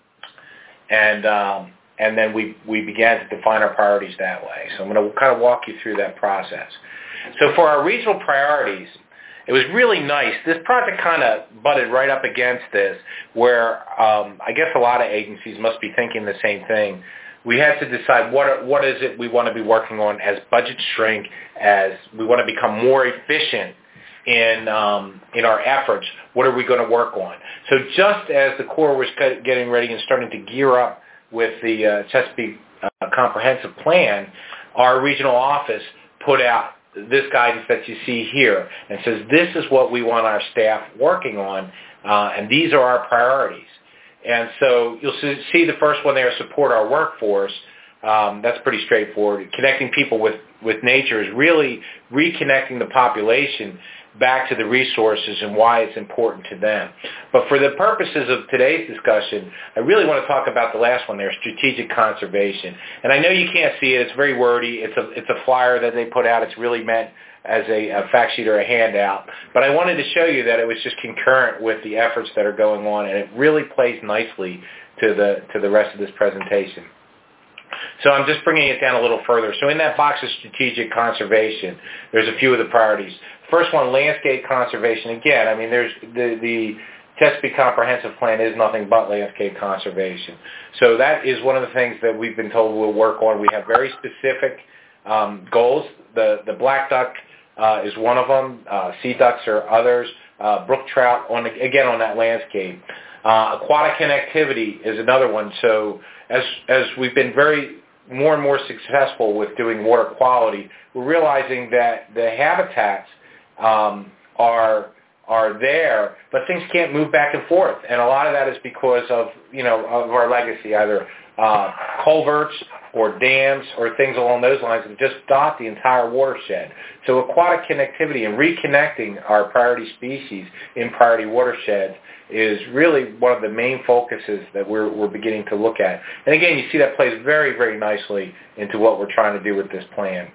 H: and um, and then we, we began to define our priorities that way. So I'm going to kind of walk you through that process. So for our regional priorities, it was really nice. This project kind of butted right up against this, where um, I guess a lot of agencies must be thinking the same thing. We had to decide what what is it we want to be working on as budgets shrink, as we want to become more efficient in um, in our efforts. What are we going to work on? So just as the Corps was getting ready and starting to gear up with the uh, Chesapeake uh, Comprehensive Plan, our regional office put out this guidance that you see here and says this is what we want our staff working on, uh, and these are our priorities. And so you'll see the first one there, support our workforce. Um, that's pretty straightforward. Connecting people with, with nature is really reconnecting the population back to the resources and why it's important to them. But for the purposes of today's discussion, I really want to talk about the last one there, strategic conservation. And I know you can't see it. It's very wordy. It's a, it's a flyer that they put out. It's really meant as a, a fact sheet or a handout. But I wanted to show you that it was just concurrent with the efforts that are going on, and it really plays nicely to the, to the rest of this presentation. So I'm just bringing it down a little further. So in that box of strategic conservation, there's a few of the priorities. First one, landscape conservation. Again, I mean, there's the, the Chesapeake Comprehensive Plan is nothing but landscape conservation. So that is one of the things that we've been told we'll work on. We have very specific um, goals. The, the black duck uh, is one of them. Uh, sea ducks are others. Uh, brook trout, on the, again, on that landscape. Uh, aquatic connectivity is another one. So as, as we've been very more and more successful with doing water quality, we're realizing that the habitats um, are are there, but things can't move back and forth. And a lot of that is because of, you know, of our legacy, either uh, culverts or dams or things along those lines that just dot the entire watershed. So aquatic connectivity and reconnecting our priority species in priority watersheds is really one of the main focuses that we're, we're beginning to look at. And again, you see that plays very, very nicely into what we're trying to do with this plan.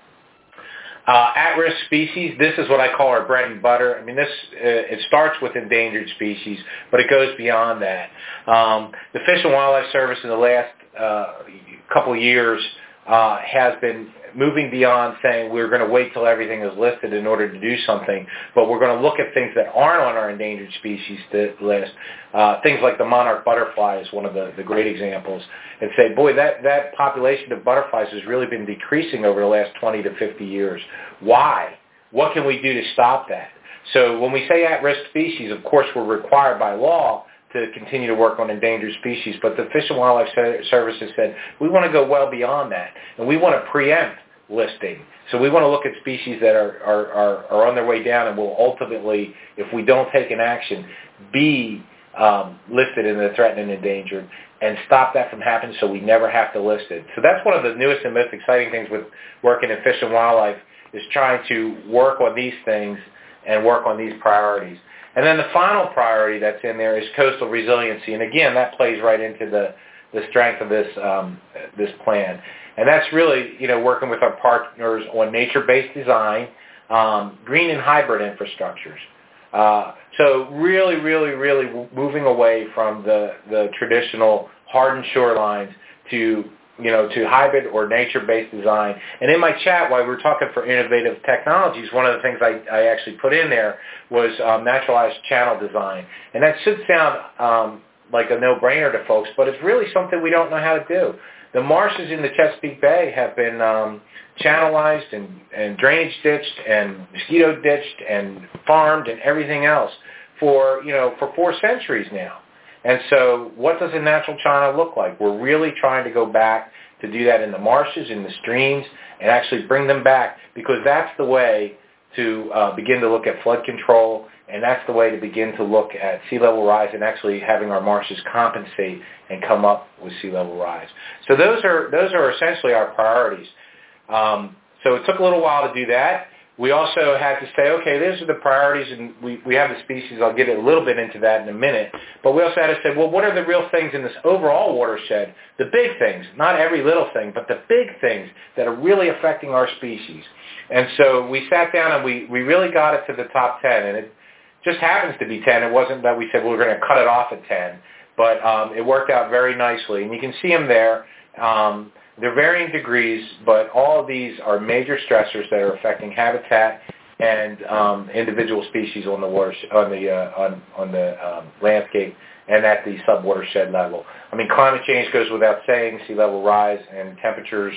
H: Uh, at-risk species, this is what I call our bread and butter. I mean, this uh, it starts with endangered species, but it goes beyond that. Um, the Fish and Wildlife Service in the last uh, couple of years uh, has been moving beyond saying we're going to wait till everything is listed in order to do something, but we're going to look at things that aren't on our endangered species list. Uh, things like the monarch butterfly is one of the, the great examples, and say, boy, that, that population of butterflies has really been decreasing over the last twenty to fifty years. Why? What can we do to stop that? So when we say at-risk species, of course, we're required by law to continue to work on endangered species, but the Fish and Wildlife Service has said we want to go well beyond that, and we want to preempt listing. So we want to look at species that are, are, are, are on their way down and will ultimately, if we don't take an action, be um, listed in the threatened and endangered, and stop that from happening so we never have to list it. So that's one of the newest and most exciting things with working in Fish and Wildlife, is trying to work on these things and work on these priorities. And then the final priority that's in there is coastal resiliency. And again, that plays right into the, the strength of this, um, this plan. And that's really, you know, working with our partners on nature-based design, um, green and hybrid infrastructures. Uh, so really, really, really moving away from the, the traditional hardened shorelines to, you know, to hybrid or nature-based design. And in my chat, while we were talking for innovative technologies, one of the things I, I actually put in there was um, naturalized channel design. And that should sound um, like a no-brainer to folks, but it's really something we don't know how to do. The marshes in the Chesapeake Bay have been um, channelized and, and drainage ditched and mosquito ditched and farmed and everything else for, you know, for four centuries now. And so what does a natural channel look like? We're really trying to go back to do that in the marshes, in the streams, and actually bring them back, because that's the way to uh, begin to look at flood control, and that's the way to begin to look at sea level rise and actually having our marshes compensate and come up with sea level rise. So those are those are essentially our priorities. Um, so it took a little while to do that. We also had to say, okay, these are the priorities, and we, we have the species. I'll get a little bit into that in a minute. But we also had to say, well, what are the real things in this overall watershed, the big things, not every little thing, but the big things that are really affecting our species. And so we sat down and we, we really got it to the top ten, and it just happens to be ten. It wasn't that we said well, we're going to cut it off at ten, but um, it worked out very nicely. And you can see them there. Um, They're varying degrees, but all of these are major stressors that are affecting habitat and um, individual species on the water, on the uh, on on the um, landscape and at the subwatershed level. I mean, climate change goes without saying. Sea level rise and temperatures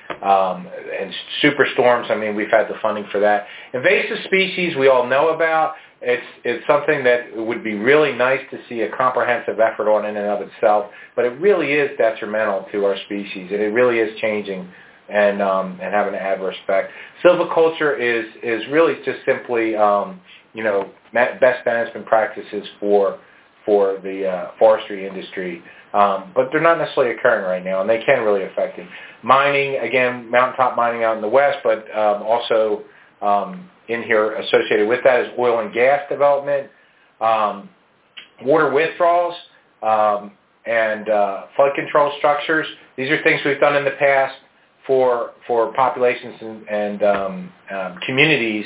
H: um, and superstorms. I mean, we've had the funding for that. Invasive species we all know about. It's it's something that would be really nice to see a comprehensive effort on in and of itself, but it really is detrimental to our species, and it really is changing and um, and having an adverse effect. Silviculture is is really just simply um, you know best management practices for for the uh, forestry industry, um, but they're not necessarily occurring right now, and they can really affect it. Mining, again, mountaintop mining out in the west, but um, also um, in here associated with that is oil and gas development, um, water withdrawals, um, and uh, flood control structures. These are things we've done in the past for for populations and, and um, um, communities,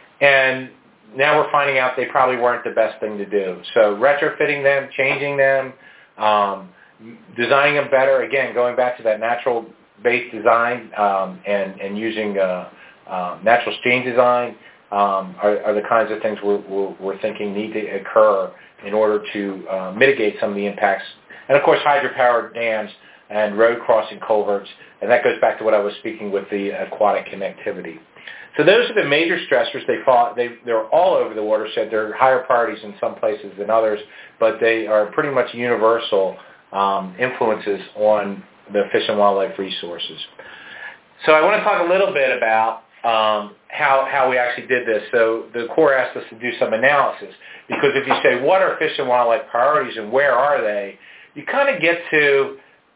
H: and now we're finding out they probably weren't the best thing to do. So retrofitting them, changing them, um, designing them better, again, going back to that natural-based design um, and, and using uh, uh, natural stream design, um, are, are the kinds of things we're, we're, we're thinking need to occur in order to uh, mitigate some of the impacts. And, of course, hydropower dams and road crossing culverts, and that goes back to what I was speaking with the aquatic connectivity. So those are the major stressors. They fall, they, they're all over the watershed. They're higher priorities in some places than others, but they are pretty much universal um, influences on the fish and wildlife resources. So I want to talk a little bit about um, how, how we actually did this. So the Corps asked us to do some analysis, because if you say, what are fish and wildlife priorities and where are they, you kind of get to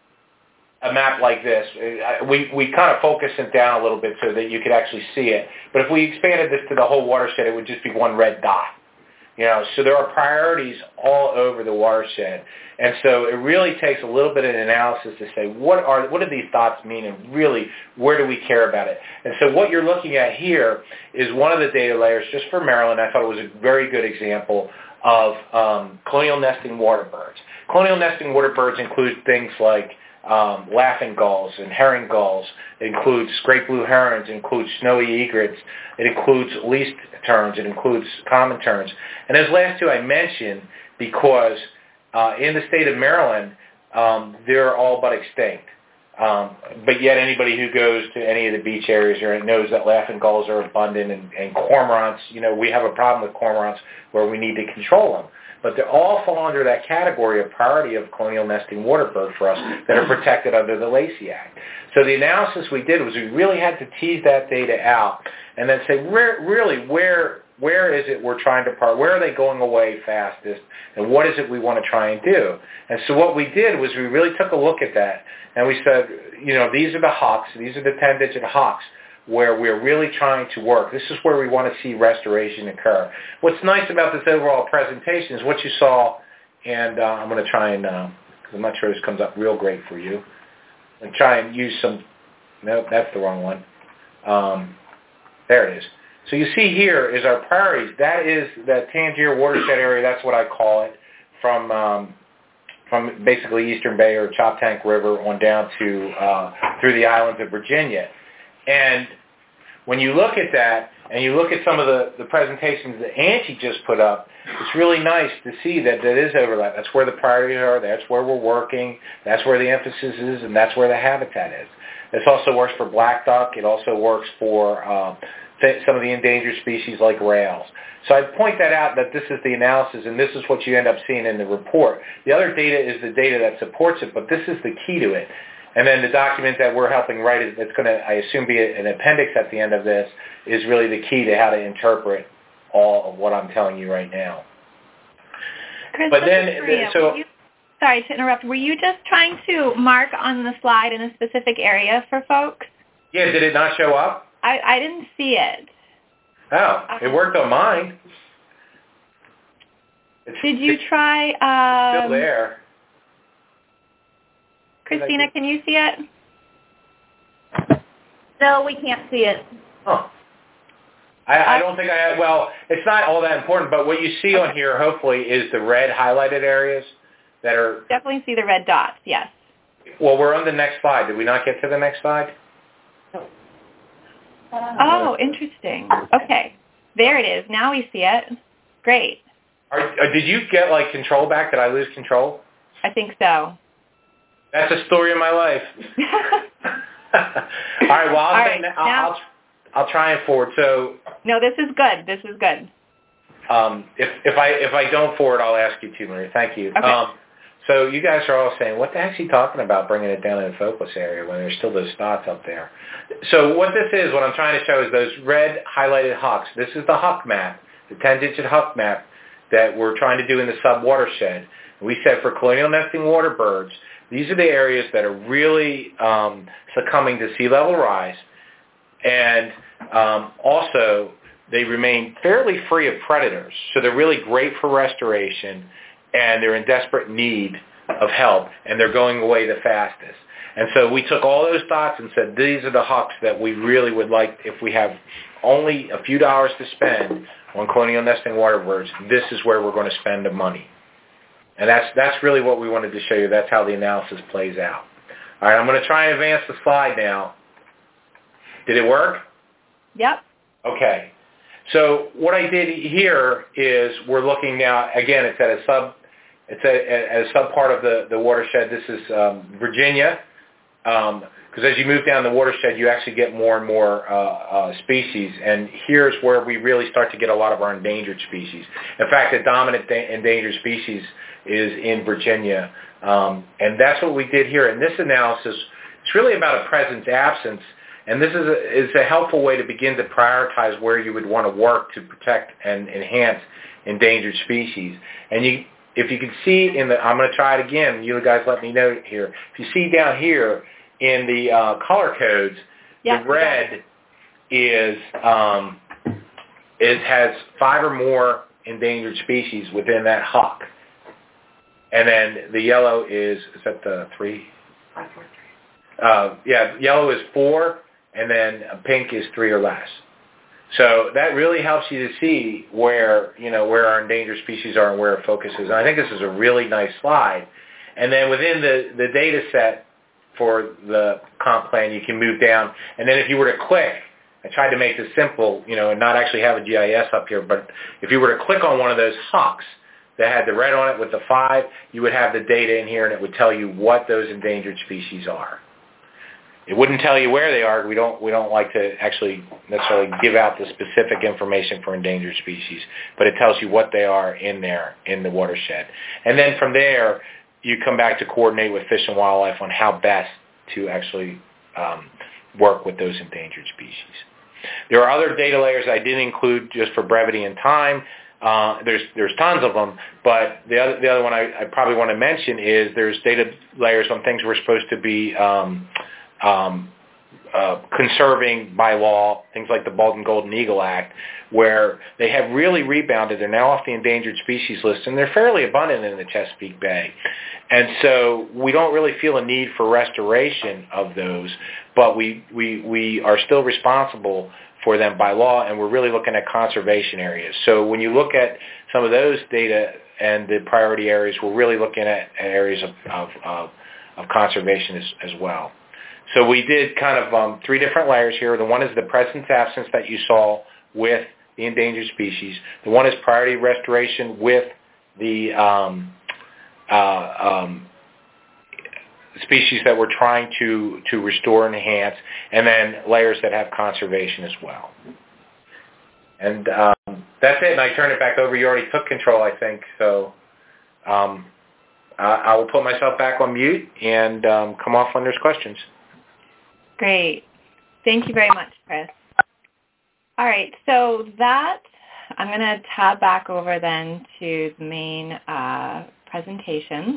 H: a map like this. We, we kind of focused it down a little bit so that you could actually see it. But if we expanded this to the whole watershed, it would just be one red dot. You know, so there are priorities all over the watershed. And so it really takes a little bit of analysis to say, what are what do these dots mean, and really, where do we care about it? And so what you're looking at here is one of the data layers just for Maryland. I thought it was a very good example of um, colonial nesting water birds. Colonial nesting water birds include things like Um, laughing gulls and herring gulls. It includes great blue herons. It includes snowy egrets. It includes least terns. It includes common terns. And those last two I mentioned because uh, in the state of Maryland, um, they're all but extinct. Um, but yet anybody who goes to any of the beach areas or knows that laughing gulls are abundant, and, and cormorants, you know, we have a problem with cormorants where we need to control them. But they all fall under that category of priority of colonial nesting water bird for us that are protected under the Lacey Act. So the analysis we did was we really had to tease that data out and then say, where, really, where where is it we're trying to part? Where are they going away fastest? And what is it we want to try and do? And so what we did was we really took a look at that, and we said, you know, these are the hawks. These are the ten-digit hawks where we're really trying to work. This is where we want to see restoration occur. What's nice about this overall presentation is what you saw, and uh, I'm going to try and, uh, I'm not sure this comes up real great for you, and try and use some, no, that's the wrong one. Um, there it is. So you see here is our priorities. That is the Tangier watershed area, that's what I call it, from um, from basically Eastern Bay or Choptank River on down to uh, through the islands of Virginia. And when you look at that, and you look at some of the, the presentations that Angie just put up, it's really nice to see that there is overlap. That's where the priorities are. That's where we're working. That's where the emphasis is, and that's where the habitat is. This also works for black duck. It also works for um, th- some of the endangered species like rails. So I'd point that out, that this is the analysis, and this is what you end up seeing in the report. The other data is the data that supports it, but this is the key to it. And then the document that we're helping write, that's going to, I assume, be an appendix at the end of this, is really the key to how to interpret all of what I'm telling you right now.
A: Chris,
H: but then, so
A: you, sorry to interrupt. Were you just trying to mark on the slide in a specific area for folks?
H: Yeah. Did it not show up?
A: I, I didn't see it.
H: Oh, it worked on mine.
A: It's, did you try? Um,
H: still there.
A: Christina, can you see it?
F: No, we can't see it.
H: Huh. I, I don't think I have, well, it's not all that important, but what you see okay. on here, hopefully, is the red highlighted areas that are...
A: Definitely see the red dots, yes.
H: Well, we're on the next slide. Did we not get to the next slide?
A: Oh, interesting. Okay. There it is. Now we see it. Great.
H: Are, are, did you get, like, control back? Did I lose control?
A: I think so.
H: That's a story of my life. All right, well, I'll,
A: right,
H: I'll,
A: now,
H: I'll, I'll try and forward. So
A: no, this is good. This is good.
H: Um, if if I if I don't forward, I'll ask you to, Maria. Thank you.
A: Okay.
H: Um, so you guys are all saying, what the heck is he talking about bringing it down in the focus area when there's still those dots up there? So what this is, what I'm trying to show is those red highlighted hucks. This is the huck map, the ten-digit huck map that we're trying to do in the sub-watershed. We said for colonial nesting water birds, these are the areas that are really um, succumbing to sea level rise, and um, also they remain fairly free of predators. So they're really great for restoration, and they're in desperate need of help, and they're going away the fastest. And so we took all those dots and said, these are the hucks that we really would like, if we have only a few dollars to spend on colonial nesting water birds, this is where we're going to spend the money. And that's that's really what we wanted to show you. That's how the analysis plays out. All right, I'm going to try and advance the slide now. Did it work?
A: Yep.
H: Okay. So what I did here is we're looking now, again, it's at a sub, it's at, at a sub part of the, the watershed. This is um, Virginia, because um, as you move down the watershed, you actually get more and more uh, uh, species, and here's where we really start to get a lot of our endangered species. In fact, the dominant da- endangered species is in Virginia, um, and that's what we did here. In this analysis, it's really about a presence-absence. And this is a, is a helpful way to begin to prioritize where you would want to work to protect and enhance endangered species. And you, if you can see in the, I'm going to try it again. You guys let me know here. If you see down here in the uh, color codes, yeah, the red is um, it has five or more endangered species within that huck. And then the yellow is, is that the three? Five, four, three. Uh, yeah, yellow is four. And then pink is three or less. So that really helps you to see where, you know, where our endangered species are and where our focus is. And I think this is a really nice slide. And then within the, the data set for the comp plan, you can move down. And then if you were to click, I tried to make this simple, you know, and not actually have a G I S up here, but if you were to click on one of those hucks that had the red on it with the five, you would have the data in here and it would tell you what those endangered species are. It wouldn't tell you where they are. We don't we don't like to actually necessarily give out the specific information for endangered species, but it tells you what they are in there in the watershed. And then from there, you come back to coordinate with Fish and Wildlife on how best to actually um, work with those endangered species. There are other data layers I didn't include just for brevity and time. Uh, there's there's tons of them, but the other the other one I, I probably want to mention is there's data layers on things we're supposed to be um, Um, uh, conserving by law, things like the Bald and Golden Eagle Act, where they have really rebounded. They're now off the endangered species list, and they're fairly abundant in the Chesapeake Bay. And so we don't really feel a need for restoration of those, but we, we, we are still responsible for them by law, and we're really looking at conservation areas. So when you look at some of those data and the priority areas, we're really looking at areas of, of, of, of conservation as, as well. So we did kind of um, three different layers here. The one is the presence-absence that you saw with the endangered species. The one is priority restoration with the um, uh, um, species that we're trying to, to restore and enhance, and then layers that have conservation as well. And um, that's it, and I turn it back over. You already took control, I think, so um, I, I will put myself back on mute and um, come off when there's questions.
A: Great. Thank you very much, Chris. All right, so that, I'm going to tab back over then to the main uh, presentation.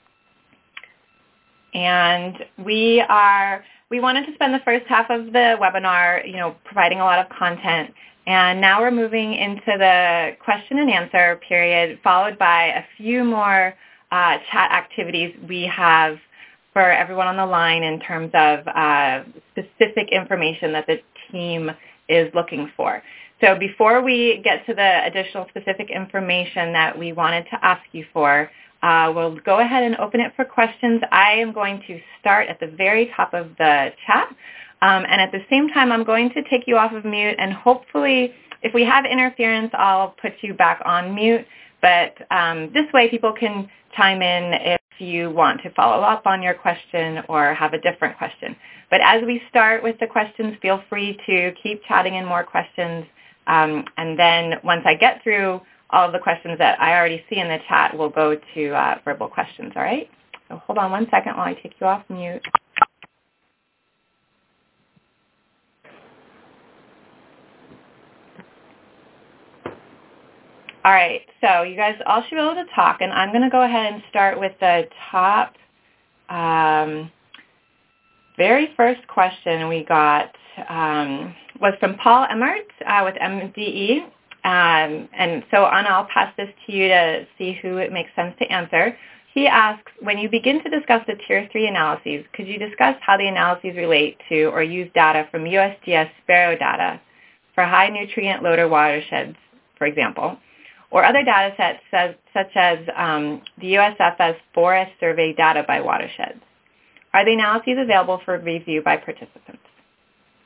A: And we are, we wanted to spend the first half of the webinar, you know, providing a lot of content. And now we're moving into the question and answer period, followed by a few more uh, chat activities we have for everyone on the line in terms of uh, specific information that the team is looking for. So before we get to the additional specific information that we wanted to ask you for, uh, we'll go ahead and open it for questions. I am going to start at the very top of the chat. Um, and at the same time, I'm going to take you off of mute, and hopefully if we have interference, I'll put you back on mute. But um, this way people can chime in if you want to follow up on your question or have a different question. But as we start with the questions, feel free to keep chatting in more questions. Um, and then once I get through all of the questions that I already see in the chat, we'll go to uh, verbal questions, all right? So hold on one second while I take you off mute. All right, so you guys all should be able to talk, and I'm going to go ahead and start with the top um, very first question we got um, was from Paul Emmert uh, with M D E. Um, and so, Anna, I'll pass this to you to see who it makes sense to answer. He asks, when you begin to discuss the Tier three analyses, could you discuss how the analyses relate to or use data from U S G S Sparrow data for high nutrient loader watersheds, for example, or other data sets such, such as um, the U S F S Forest Survey data by watersheds? Are the analyses available for review by participants?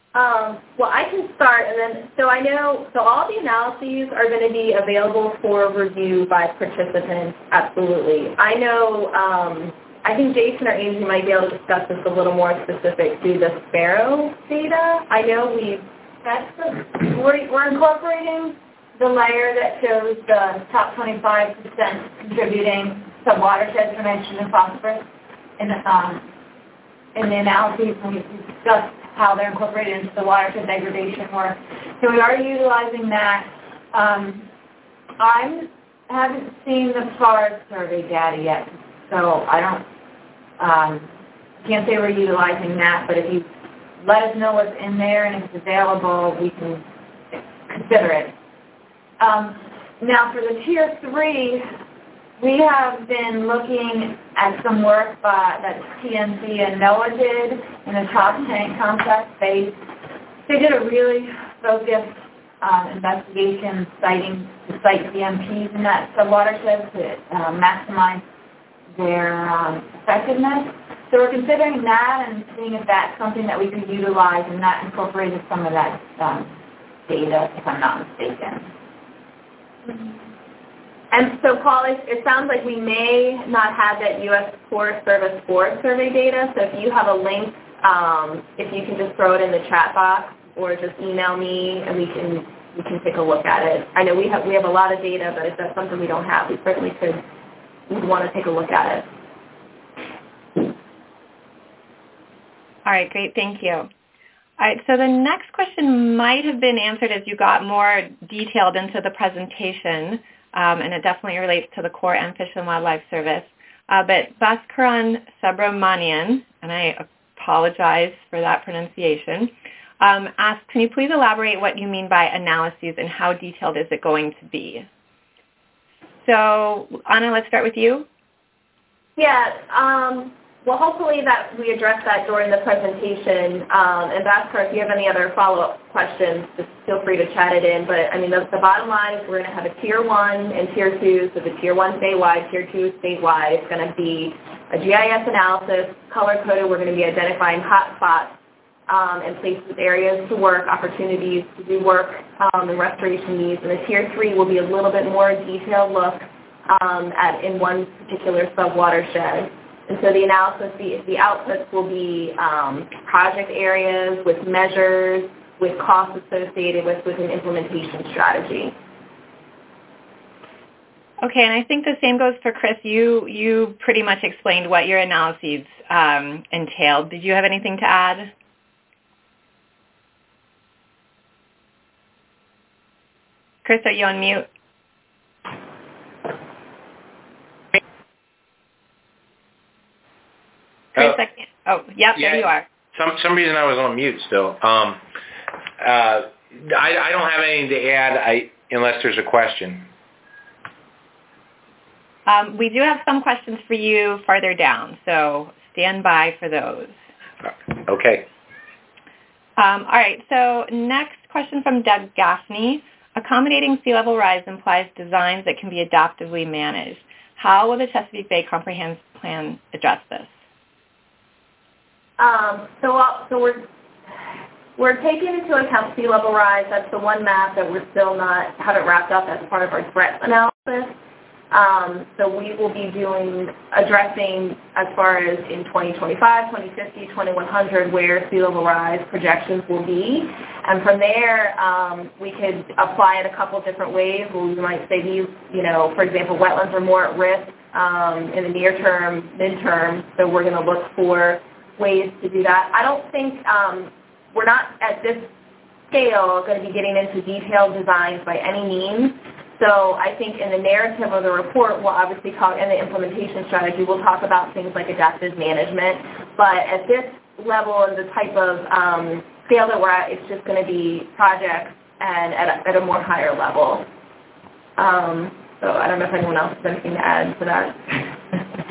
F: Um, well, I can start, and then, so I know, so all the analyses are going to be available for review by participants, absolutely. I know, um, I think Jason or Angie might be able to discuss this a little more specific to the Sparrow data. I know we've,
G: that's the, we're, we're incorporating the layer that shows the top twenty-five percent contributing to watersheds for nitrogen and phosphorus in the, um, in the analyses when we discussed how they're incorporated into the watershed degradation work. So we are utilizing that. Um, I haven't seen the forest survey data yet, so I don't, um, can't say we're utilizing that, but if you let us know what's in there and if it's available, we can consider it. Um, now for the tier three, we have been looking at some work by, that T N C and NOAA did in the top tank complex. They, they did a really focused um, investigation citing the site C M Ps in that subwatershed to uh, maximize their um, effectiveness. So we're considering that and seeing if that's something that we could utilize, and that incorporated some of that um, data, if I'm not mistaken.
F: Mm-hmm. And so, Paul, it, it sounds like we may not have that U S Forest Service Forest Survey data. So if you have a link, um, if you can just throw it in the chat box or just email me, and we can we can take a look at it. I know we have we have a lot of data, but if that's something we don't have, we certainly could would want to take a look at it.
A: All right, great, thank you. All right, so the next question might have been answered as you got more detailed into the presentation. Um, and it definitely relates to the Corps and Fish and Wildlife Service. Uh, but Bhaskaran Subramanian, and I apologize for that pronunciation, um, asked, can you please elaborate what you mean by analyses and how detailed is it going to be? So, Anna, let's start with you.
F: Yeah, um, well, hopefully that we addressed that during the presentation. Um, and Bhaskar, if you have any other follow-up questions, just feel free to chat it in. But, I mean, the, the bottom line is we're going to have a Tier one and Tier two. So the Tier one statewide, Tier two statewide. It's going to be a G I S analysis, color-coded. We're going to be identifying hot spots um, and places, areas to work, opportunities to do work um, and restoration needs. And the Tier three will be a little bit more detailed look um, at in one particular sub-watershed. And so the analysis, the, the outputs will be um, project areas with measures, with costs associated with, with an implementation strategy.
A: Okay, and I think the same goes for Chris. You you pretty much explained what your analyses um, entailed. Did you have anything to add? Chris, are you on mute? Chris,
H: Oh,
A: I can't. Oh, yep,
H: yeah,
A: there you are.
H: Some some reason I was on mute still. Um, uh, I, I don't have anything to add I, unless there's a question.
A: Um, we do have some questions for you farther down, so stand by for those.
H: Okay.
A: Um, all right, so next question from Deb Gaffney. Accommodating sea level rise implies designs that can be adaptively managed. How will the Chesapeake Bay Comprehensive Plan address this?
F: Um, so, uh, so we're we're taking into account sea level rise. That's the one map that we're still not haven't wrapped up as part of our threat analysis. Um, so we will be doing addressing as far as in twenty twenty-five, twenty fifty, twenty-one hundred where sea level rise projections will be, and from there um, we could apply it a couple different ways. We might say these, you know, for example, wetlands are more at risk um, in the near term, midterm. So we're going to look for ways to do that. I don't think um, we're not at this scale going to be getting into detailed designs by any means. So I think in the narrative of the report, we'll obviously talk, and the implementation strategy, we'll talk about things like adaptive management. But at this level and the type of um, scale that we're at, it's just going to be projects and at a, at a more higher level. Um, so I don't know if anyone else has anything to add to that.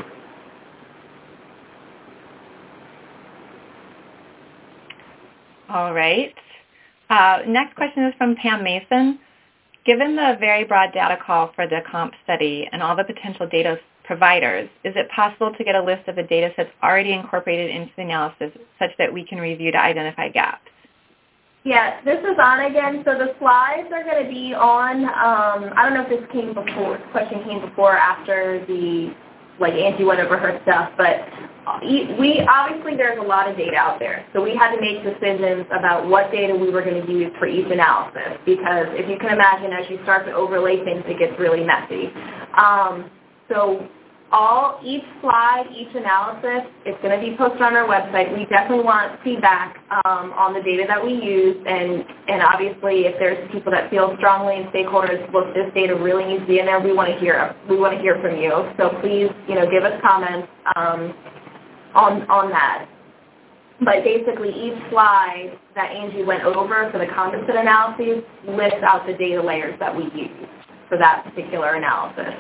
A: All right. Uh, next question is from Pam Mason. Given the very broad data call for the COMP study and all the potential data providers, is it possible to get a list of the data sets already incorporated into the analysis such that we can review to identify gaps?
F: Yeah, this is on again. So the slides are going to be on, um, I don't know if this came before, this question came before or after the, like Angie went over her stuff, but we, obviously there's a lot of data out there. So we had to make decisions about what data we were going to use for each analysis, because if you can imagine, as you start to overlay things, it gets really messy. Um, so all, each slide, each analysis, it's going to be posted on our website. We definitely want feedback um, on the data that we use, and, and obviously if there's people that feel strongly and stakeholders, look, this data really needs to be in there, we want to hear, we want to hear from you. So please, you know, give us comments um, on, on that. But basically each slide that Angie went over for the composite analyses lists out the data layers that we use for that particular analysis.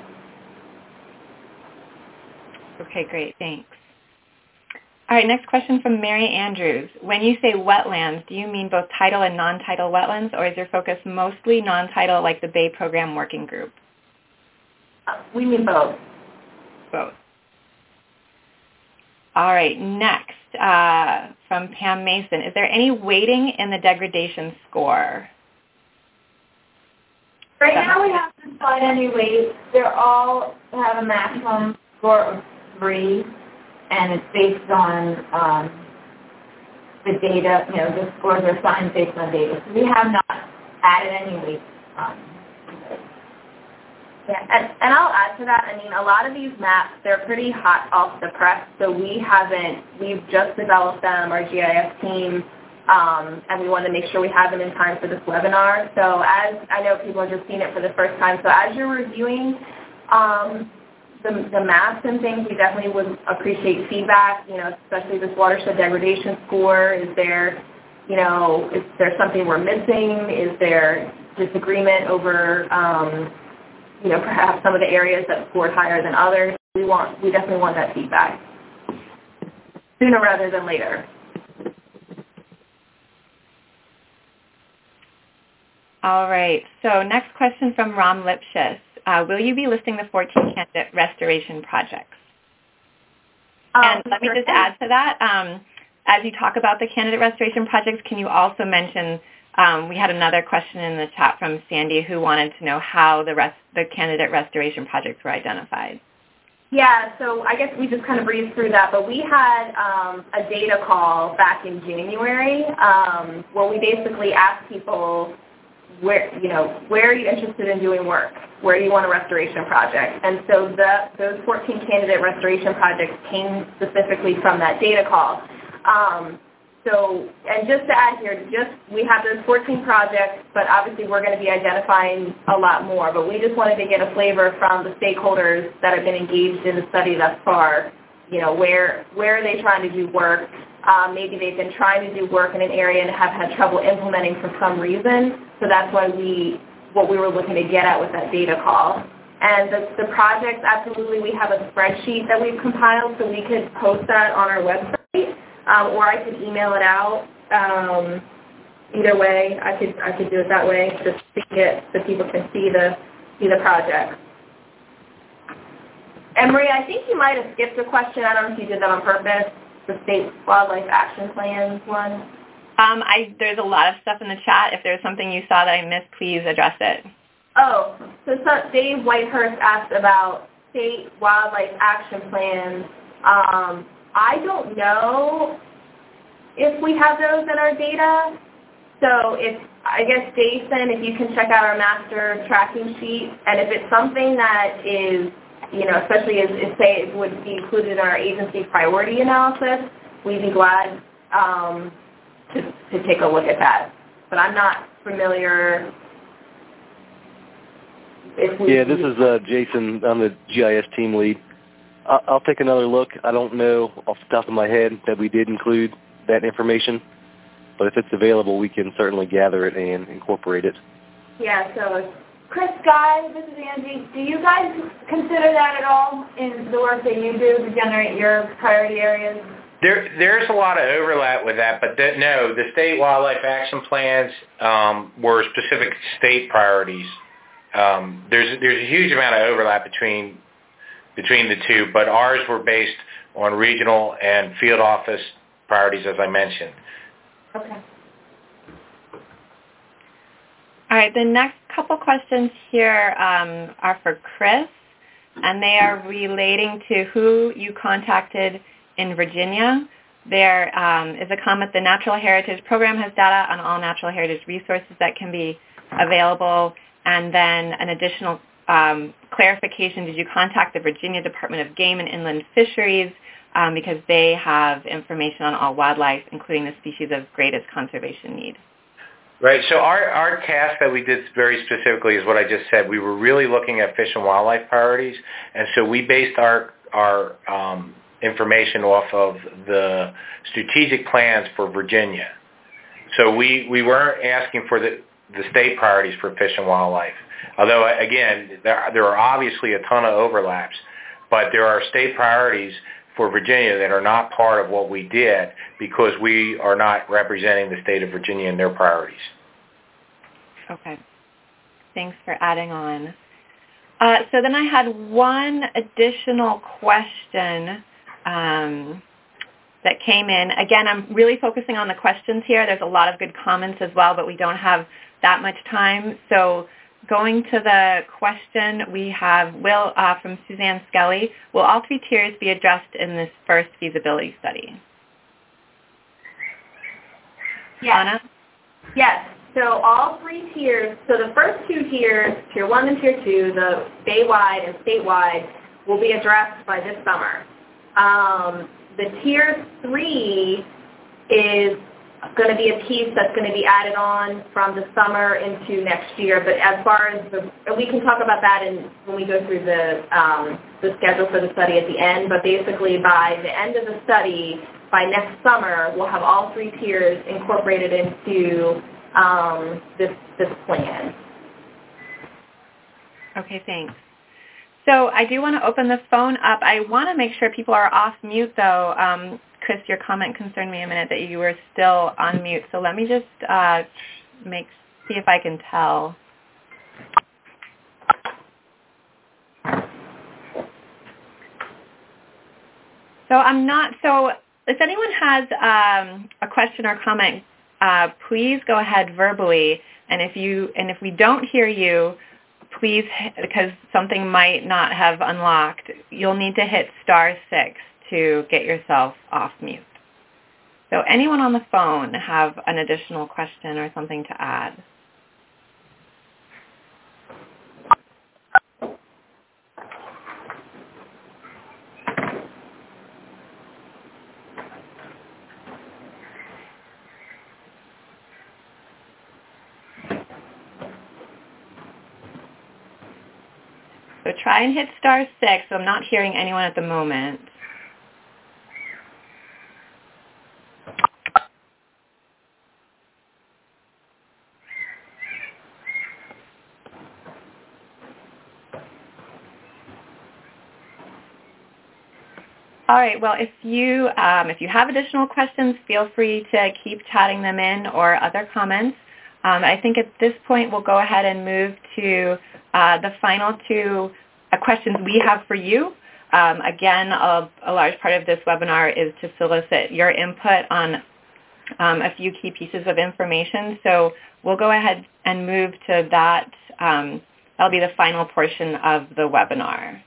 A: Okay, great. Thanks. All right, next question from Mary Andrews. When you say wetlands, do you mean both tidal and non-tidal wetlands, or is your focus mostly non-tidal like the Bay Program Working Group?
F: Uh, we mean both.
A: Both. All right, next uh, from Pam Mason. Is there any weighting in the degradation score?
G: Right now we haven't applied any weight. They're all have a maximum score of three, and it's based on um, the data, you know, the scores are assigned based on data. So we have not added any weight. Um,
F: yeah, and, and I'll add to that, I mean, a lot of these maps, they're pretty hot off the press, so we haven't, we've just developed them, our G I S team, um, and we want to make sure we have them in time for this webinar. So as, I know people are just seeing it for the first time, so as you're reviewing um, The, the maps and things, we definitely would appreciate feedback, you know, especially this watershed degradation score. Is there, you know, is there something we're missing? Is there disagreement over, um, you know, perhaps some of the areas that scored higher than others? We want, we definitely want that feedback sooner rather than later.
A: All right, so next question from Ram Lipschitz. Uh, will you be listing the fourteen candidate restoration projects? Um, and let me just add to that, um, as you talk about the candidate restoration projects, can you also mention, um, we had another question in the chat from Sandy who wanted to know how the, rest, the candidate restoration projects were identified.
F: Yeah, so I guess we just kind of breezed through that, but we had um, a data call back in January um, where we basically asked people, where, you know, where are you interested in doing work? Where do you want a restoration project? And so the, those fourteen candidate restoration projects came specifically from that data call. Um, so, and just to add here, just we have those fourteen projects, but obviously we're going to be identifying a lot more. But we just wanted to get a flavor from the stakeholders that have been engaged in the study thus far. You know, where where are they trying to do work? Um, maybe they've been trying to do work in an area and have had trouble implementing for some reason. So that's why we, what we were looking to get at with that data call. And the, the projects, absolutely, we have a spreadsheet that we've compiled, so we could post that on our website, um, or I could email it out. Um, either way, I could I could do it that way, just to get so people can see the see the project. And Maria, I think you might have skipped a question. I don't know if you did that on purpose. The state wildlife action plans one.
A: Um, I, there's a lot of stuff in the chat. If there's something you saw that I missed, please address it.
F: Oh, so, so Dave Whitehurst asked about state wildlife action plans. Um, I don't know if we have those in our data. So if, I guess, Jason, if you can check out our master tracking sheet, and if it's something that is, you know, especially as, as say it would be included in our agency priority analysis, we'd be glad um, to, to take a look at that. But I'm not familiar if we...
I: Yeah, this is uh, Jason. I'm the G I S team lead. I'll, I'll take another look. I don't know off the top of my head that we did include that information, but if it's available, we can certainly gather it and incorporate it.
F: Yeah, so...
G: Chris, Guy, this is Angie. Do you guys consider that at all in the work that you do to generate your priority areas?
H: There, there's a lot of overlap with that, but the, no, the state wildlife action plans um, were specific state priorities. Um, there's there's a huge amount of overlap between between the two, but ours were based on regional and field office priorities, as I mentioned.
F: Okay.
A: All right, the next couple questions here um, are for Chris, and they are relating to who you contacted in Virginia. There um, is a comment, the Natural Heritage Program has data on all natural heritage resources that can be available, and then an additional um, clarification, did you contact the Virginia Department of Game and Inland Fisheries um, because they have information on all wildlife, including the species of greatest conservation need?
H: Right. So our, our task that we did very specifically is what I just said. We were really looking at fish and wildlife priorities, and so we based our our um, information off of the strategic plans for Virginia. So we, we weren't asking for the, the state priorities for fish and wildlife. Although, again, there, there are obviously a ton of overlaps, but there are state priorities for Virginia that are not part of what we did because we are not representing the state of Virginia in their priorities.
A: Okay. Thanks for adding on. Uh, so then I had one additional question um, that came in. Again, I'm really focusing on the questions here. There's a lot of good comments as well, but we don't have that much time. So going to the question, we have Will uh, from Suzanne Skelly. Will all three tiers be addressed in this first feasibility study?
F: Yes.
A: Anna?
F: Yes. So all three tiers, so the first two tiers, tier one and tier two, the Baywide and statewide, will be addressed by this summer. Um, the tier three is going to be a piece that's going to be added on from the summer into next year. But as far as the, we can talk about that in, when we go through the um, the schedule for the study at the end. But basically, by the end of the study, by next summer, we'll have all three tiers incorporated into um, this this plan.
A: Okay, thanks. So I do want to open the phone up. I want to make sure people are off mute, though. Um, Chris, your comment concerned me a minute that you were still on mute. So let me just uh, make see if I can tell. So I'm not. So if anyone has um, a question or comment, uh, please go ahead verbally. And if you and if we don't hear you, please, because something might not have unlocked, you'll need to hit star six to get yourself off mute. So anyone on the phone have an additional question or something to add? So try and hit star six. So I'm not hearing anyone at the moment. All right. Well, if you um, if you have additional questions, feel free to keep chatting them in or other comments. Um, I think at this point we'll go ahead and move to uh, the final two uh, questions we have for you. Um, again, a, a large part of this webinar is to solicit your input on um, a few key pieces of information. So we'll go ahead and move to that. Um, that'll be the final portion of the webinar.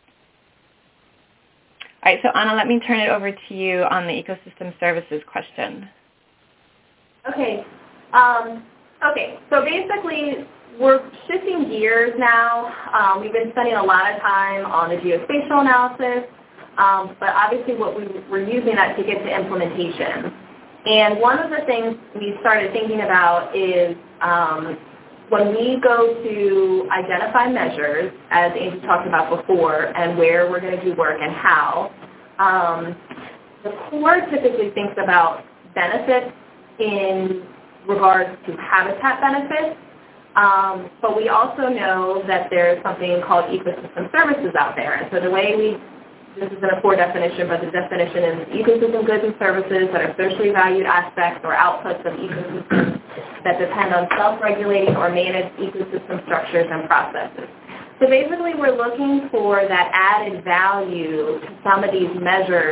A: All right, so Anna, let me turn it over to you on the ecosystem services question.
F: Okay. Um, okay, so basically we're shifting gears now. Um, we've been spending a lot of time on the geospatial analysis, um, but obviously what we, we're using that to get to implementation. And one of the things we started thinking about is um, when we go to identify measures, as Angie talked about before, and where we're going to do work and how, um, the Corps typically thinks about benefits in regards to habitat benefits, um, but we also know that there's something called ecosystem services out there. And so the way we, this isn't a core definition, but the definition is ecosystem goods and services that are socially valued aspects or outputs of ecosystems that depend on self-regulating or managed ecosystem structures and processes. So basically we're looking for that added value to some of these measures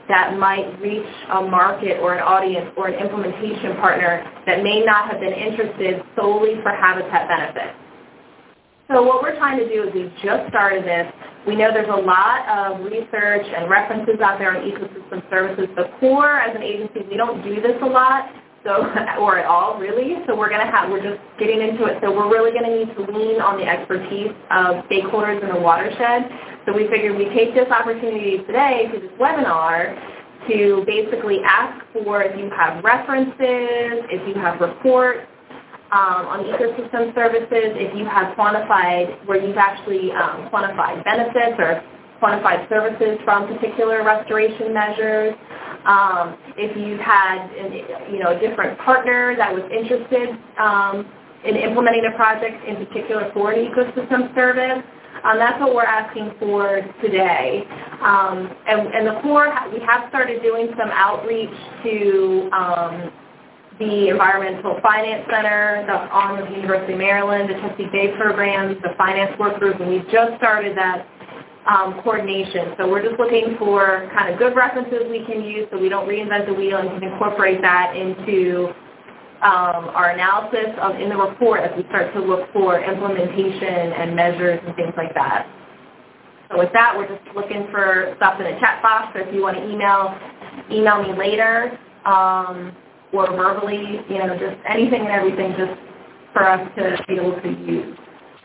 F: that might reach a market or an audience or an implementation partner that may not have been interested solely for habitat benefits. So what we're trying to do is we've just started this. We know there's a lot of research and references out there on ecosystem services. The core as an agency, we don't do this a lot, so or at all really. So we're going to have, we're just getting into it. So we're really going to need to lean on the expertise of stakeholders in the watershed. So we figured we take this opportunity today through this webinar to basically ask for if you have references, if you have reports, Um, on ecosystem services, if you have quantified, where you've actually um, quantified benefits or quantified services from particular restoration measures, um, if you've had, you know, a different partner that was interested um, in implementing a project in particular for an ecosystem service, um, that's what we're asking for today. Um, and, and the core, we have started doing some outreach to um, the Environmental Finance Center, the Arm of the University of Maryland, the Chesapeake Bay programs, the finance work group, and we've just started that um, coordination. So we're just looking for kind of good references we can use so we don't reinvent the wheel and can incorporate that into um, our analysis of, in the report as we start to look for implementation and measures and things like that. So with that, we're just looking for stuff in the chat box, or if you want to email, email me later. Um, or verbally, you know, just anything and everything just for us to be able to use.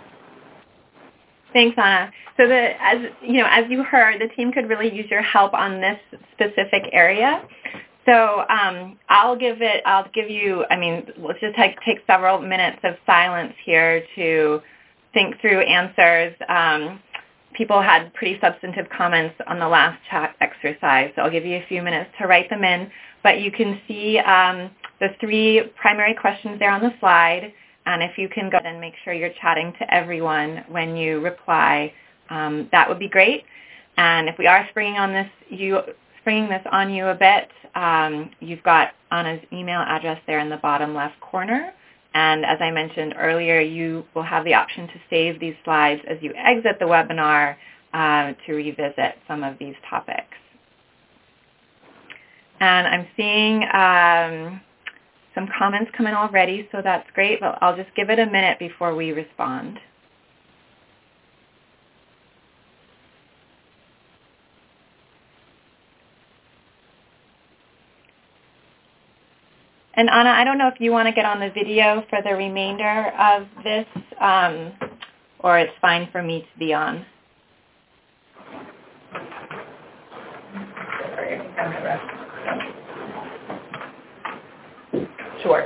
A: Thanks, Anna. So the, as you know, as you heard, the team could really use your help on this specific area. So um, I'll give it, I'll give you, I mean, let's just take, take several minutes of silence here to think through answers. Um, people had pretty substantive comments on the last chat exercise, so I'll give you a few minutes to write them in. But you can see um, the three primary questions there on the slide, and if you can go ahead and make sure you're chatting to everyone when you reply, um, that would be great. And if we are springing on this, you springing this on you a bit, um, you've got Anna's email address there in the bottom left corner. And as I mentioned earlier, you will have the option to save these slides as you exit the webinar uh, to revisit some of these topics. And I'm seeing um, some comments come in already, so that's great, but I'll just give it a minute before we respond. And Anna, I don't know if you want to get on the video for the remainder of this, um, or it's fine for me to be on.
F: Sure.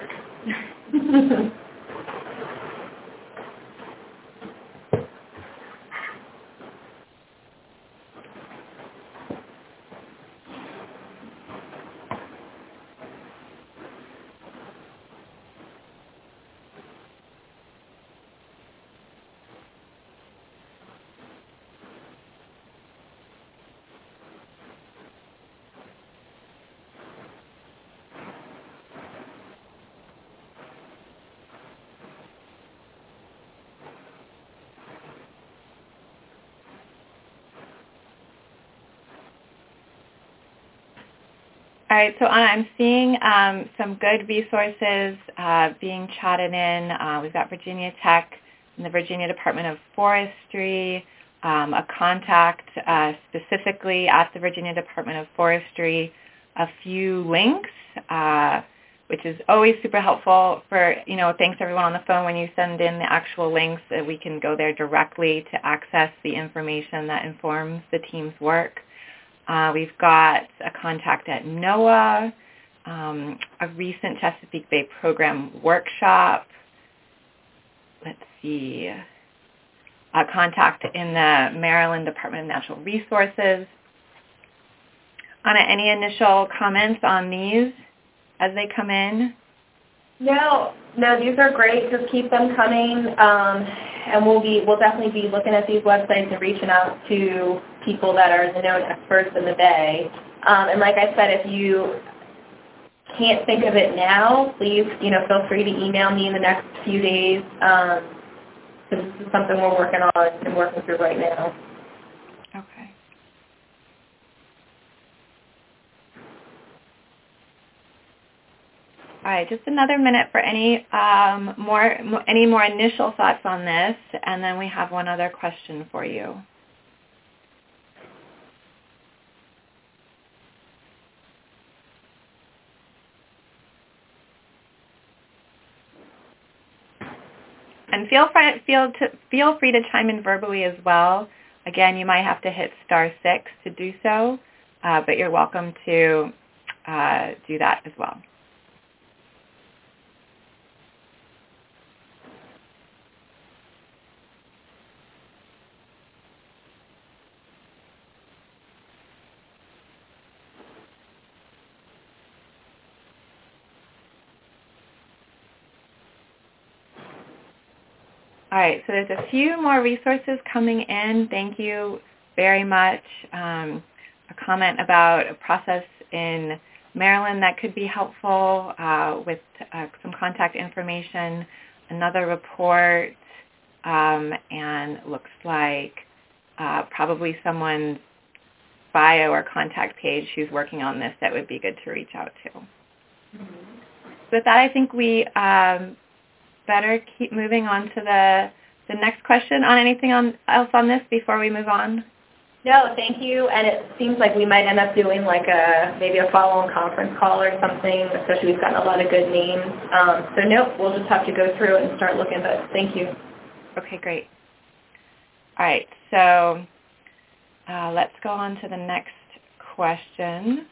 A: All right, so Anna, I'm seeing um, some good resources uh, being chatted in. Uh, we've got Virginia Tech and the Virginia Department of Forestry, um, a contact uh, specifically at the Virginia Department of Forestry, a few links, uh, which is always super helpful for, you know, thanks everyone on the phone when you send in the actual links that we can go there directly to access the information that informs the team's work. Uh, we've got a contact at NOAA, um, a recent Chesapeake Bay program workshop. Let's see, a contact in the Maryland Department of Natural Resources. Anna, any initial comments on these as they come in?
F: No, no, these are great. Just keep them coming, um, and we'll be we'll definitely be looking at these websites and reaching out to people that are the known experts in the Bay. Um, and like I said, if you can't think of it now, please, you know, feel free to email me in the next few days. Um, so this is something we're working on and working through right now.
A: Okay. All right, just another minute for any um, more any more initial thoughts on this, and then we have one other question for you. And feel free, feel, to, feel free to chime in verbally as well. Again, you might have to hit star six to do so, uh, but you're welcome to uh, do that as well. All right, so there's a few more resources coming in. Thank you very much. Um, a comment about a process in Maryland that could be helpful uh, with uh, some contact information, another report, um, and looks like uh, probably someone's bio or contact page who's working on this that would be good to reach out to. Mm-hmm. So with that, I think we um, better keep moving on to the the next question. On anything on, else on this before we move on?
F: No, thank you. And it seems like we might end up doing like a maybe a follow-on conference call or something, especially we've gotten a lot of good names. Um, so nope, we'll just have to go through it and start looking, but thank you.
A: Okay, great. All right, so uh, let's go on to the next question.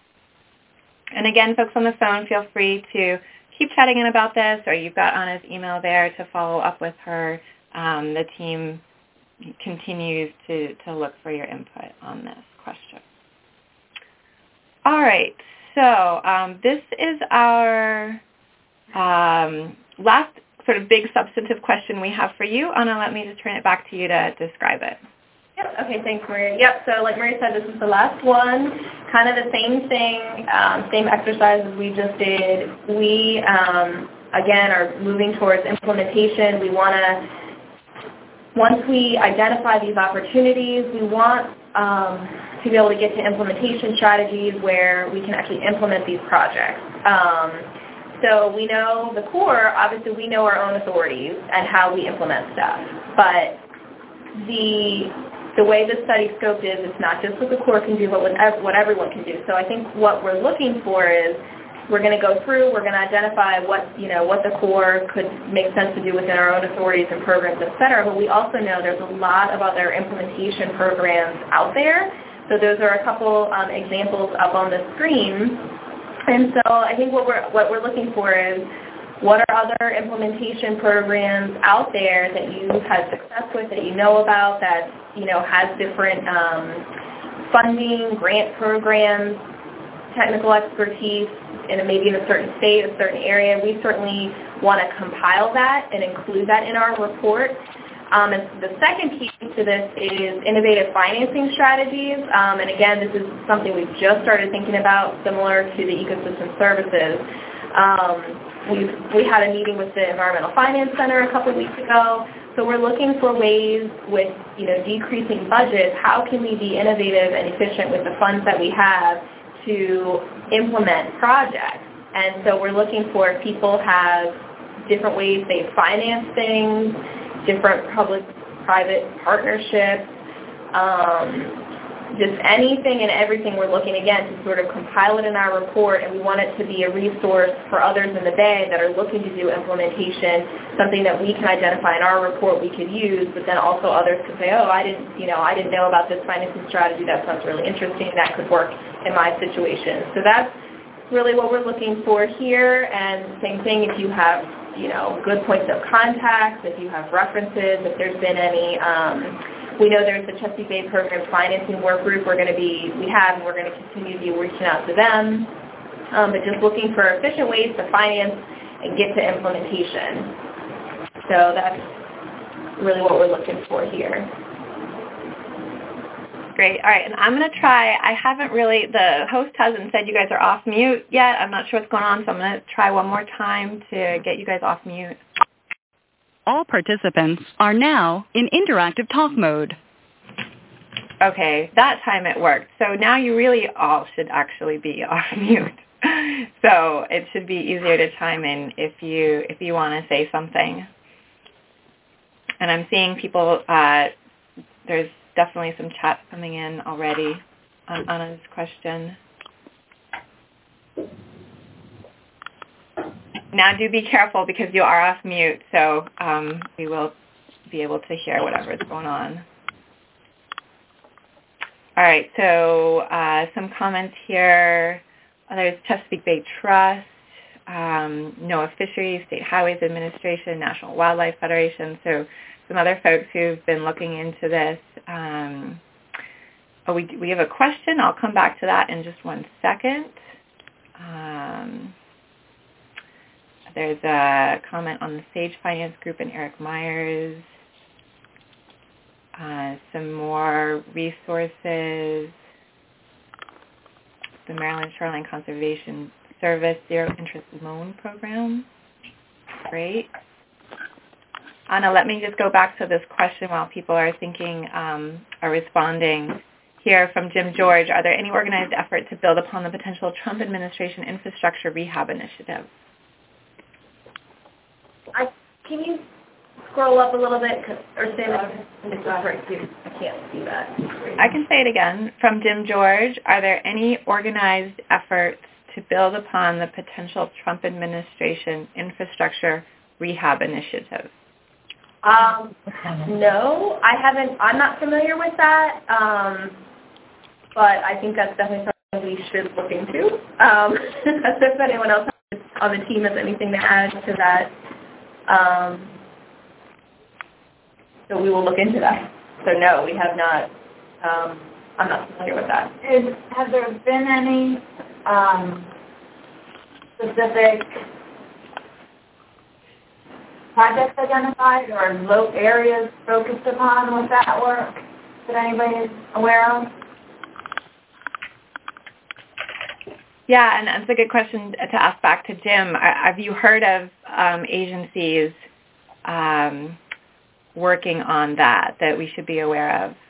A: And again, folks on the phone, feel free to keep chatting in about this, or you've got Anna's email there to follow up with her. Um, the team continues to, to look for your input on this question. All right, so um, this is our um, last sort of big substantive question we have for you. Anna, let me just turn it back to you to describe it.
F: Yep. Okay, thanks, Maria. Yep, so like Maria said, this is the last one. Kind of the same thing, um, same exercise as we just did. We, um, again, are moving towards implementation. We want to, once we identify these opportunities, we want um, to be able to get to implementation strategies where we can actually implement these projects. Um, so we know the core, obviously we know our own authorities and how we implement stuff, but the The way the study scoped is, it's not just what the core can do, but what everyone can do. So I think what we're looking for is we're going to go through, we're going to identify what, you know, what the core could make sense to do within our own authorities and programs, et cetera. But we also know there's a lot of other implementation programs out there. So those are a couple um, examples up on the screen. And so I think what we're, what we're looking for is, what are other implementation programs out there that you've had success with, that you know about, that you know has different um, funding, grant programs, technical expertise, in a, maybe in a certain state, a certain area? We certainly want to compile that and include that in our report. Um, and the second piece to this is innovative financing strategies. Um, and again, this is something we've just started thinking about, similar to the ecosystem services. Um, We've, we had a meeting with the Environmental Finance Center a couple of weeks ago. So we're looking for ways with, you know, decreasing budgets, how can we be innovative and efficient with the funds that we have to implement projects? And so we're looking for if people have different ways they finance things, different public-private partnerships, um, just anything and everything we're looking, again, to sort of compile it in our report, and we want it to be a resource for others in the Bay that are looking to do implementation, something that we can identify in our report we could use, but then also others could say, oh, I didn't, you know, I didn't know about this financing strategy. That sounds really interesting. That could work in my situation. So that's really what we're looking for here. And same thing if you have, you know, good points of contact, if you have references, if there's been any, um, we know there's the Chesapeake Bay Program Financing Work Group we're going to be, we have, and we're going to continue to be reaching out to them. Um, but just looking for efficient ways to finance and get to implementation. So that's really what we're looking for here.
A: Great. All right, and I'm going to try, I haven't really, the host hasn't said you guys are off mute yet. I'm not sure what's going on, so I'm going to try one more time to get you guys off mute.
J: All participants are now in interactive talk mode.
A: Okay, that time it worked. So now you really all should actually be off mute. So it should be easier to chime in if you if you want to say something. And I'm seeing people, uh, there's definitely some chat coming in already on Anna's question. Now do be careful because you are off mute, so um, we will be able to hear whatever is going on. All right, so uh, some comments here. There's Chesapeake Bay Trust, um, NOAA Fisheries, State Highways Administration, National Wildlife Federation, so some other folks who've been looking into this. Um, oh, we, we have a question. I'll come back to that in just one second. Um, there's a comment on the Sage Finance Group and Eric Myers. Uh, some more resources. The Maryland Shoreline Conservation Service Zero Interest Loan Program. Great. Anna, let me just go back to this question while people are thinking, um, are responding. Here from Jim George, are there any organized effort to build upon the potential Trump administration infrastructure rehab initiative?
F: I, can you scroll up a little bit or say that it's right too? I can't see that.
A: I can say it again. From Jim George, are there any organized efforts to build upon the potential Trump administration infrastructure rehab initiative?
F: Um, no, I haven't. I'm not familiar with that, um, but I think that's definitely something we should look into. Um, if anyone else on the team has anything to add to that, um, so we will look into that. So no, we have not. Um, I'm not familiar with that.
G: Is, have there been any um, specific projects identified or low areas focused upon with that work that anybody is aware of?
A: Yeah, and that's a good question to ask back to Jim. Have you heard of um, agencies um, working on that that we should be aware of?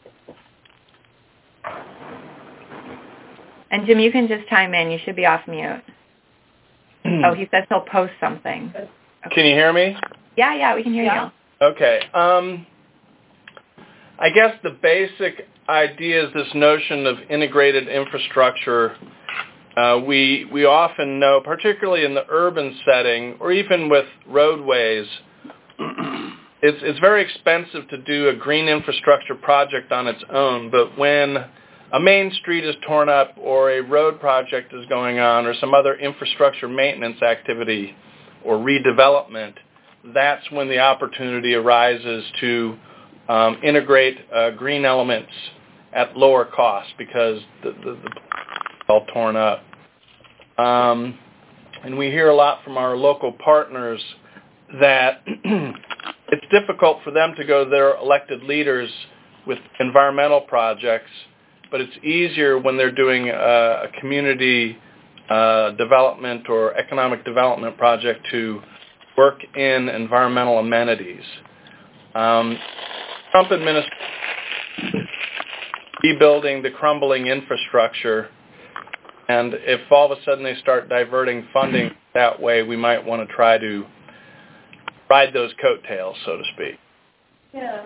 A: And Jim, you can just chime in. You should be off mute. Oh, he says he'll post something. Okay.
K: Can you hear me?
A: Yeah, yeah, we can hear
F: yeah.
A: you.
K: Okay. Um, I guess the basic idea is this notion of integrated infrastructure. Uh, we we often know, particularly in the urban setting, or even with roadways, it's it's very expensive to do a green infrastructure project on its own. But when a main street is torn up, or a road project is going on, or some other infrastructure maintenance activity or redevelopment, that's when the opportunity arises to um, integrate uh, green elements at lower cost because the, the, the all torn up. Um, and we hear a lot from our local partners that it's difficult for them to go to their elected leaders with environmental projects, but it's easier when they're doing a, a community uh, development or economic development project to work in environmental amenities. Um, Trump administration rebuilding the crumbling infrastructure, and if all of a sudden they start diverting funding that way, we might want to try to ride those coattails, so to speak.
F: Yeah.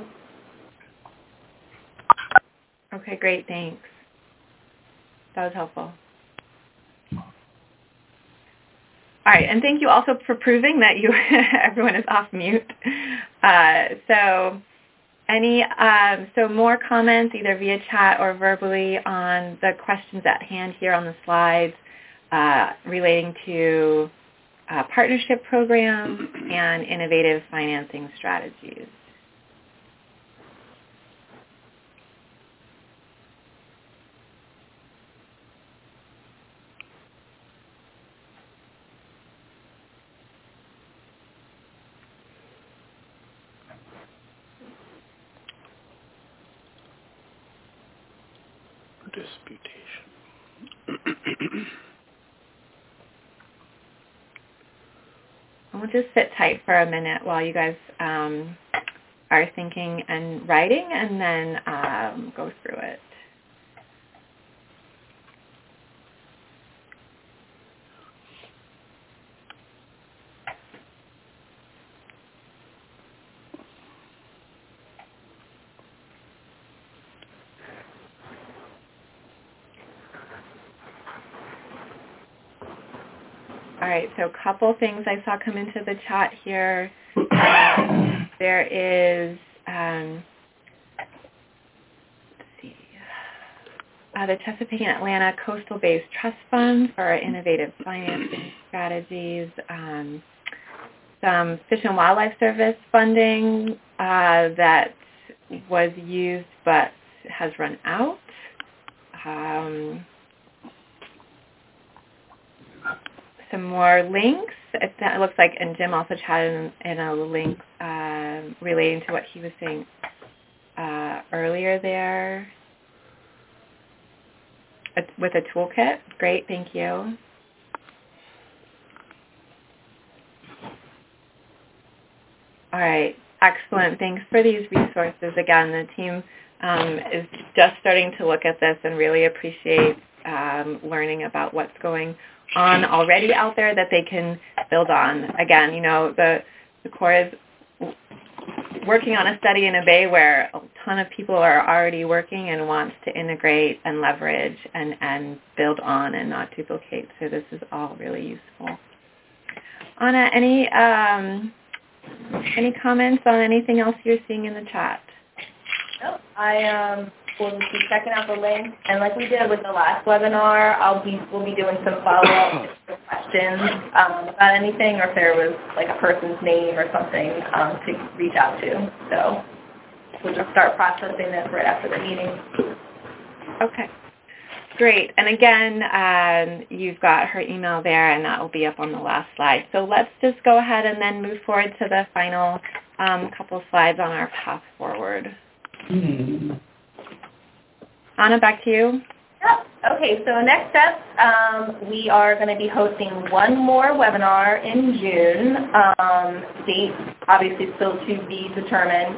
A: Okay, great, thanks. That was helpful. All right, and thank you also for proving that you everyone is off mute. Uh, so, any um, so more comments either via chat or verbally on the questions at hand here on the slides uh, relating to uh, partnership programs and innovative financing strategies.
K: Disputation.
A: We'll just sit tight for a minute while you guys um, are thinking and writing, and then um, go through it. right, so a couple things I saw come into the chat here. Uh, there is, um, let's see, uh, the Chesapeake and Atlanta Coastal-Based Trust Fund for innovative financing strategies, um, some Fish and Wildlife Service funding uh, that was used but has run out. Um, some more links. It, it looks like, and Jim also chatted in, in a link uh, relating to what he was saying uh, earlier there. It's with a toolkit. Great, thank you. All right, excellent. Thanks for these resources. Again, the team um, is just starting to look at this and really appreciate um, learning about what's going on already out there that they can build on. Again, you know, the, the Corps is working on a study in a bay where a ton of people are already working and wants to integrate and leverage and, and build on and not duplicate. So this is all really useful. Anna, any um, any comments on anything else you're seeing in the chat?
F: No, I um, will be checking out the link, and like we did with the last webinar, I'll be we'll be doing some follow-up questions um, about anything, or if there was like a person's name or something um, to reach out to. So we'll just start processing this right after the meeting.
A: Okay. Great. And again, um, you've got her email there, and that will be up on the last slide. So let's just go ahead and then move forward to the final um, couple slides on our path forward. Mm-hmm. Anna, back to you.
F: Yep. Okay, so next steps, um, we are going to be hosting one more webinar in June. Um, date obviously still to be determined.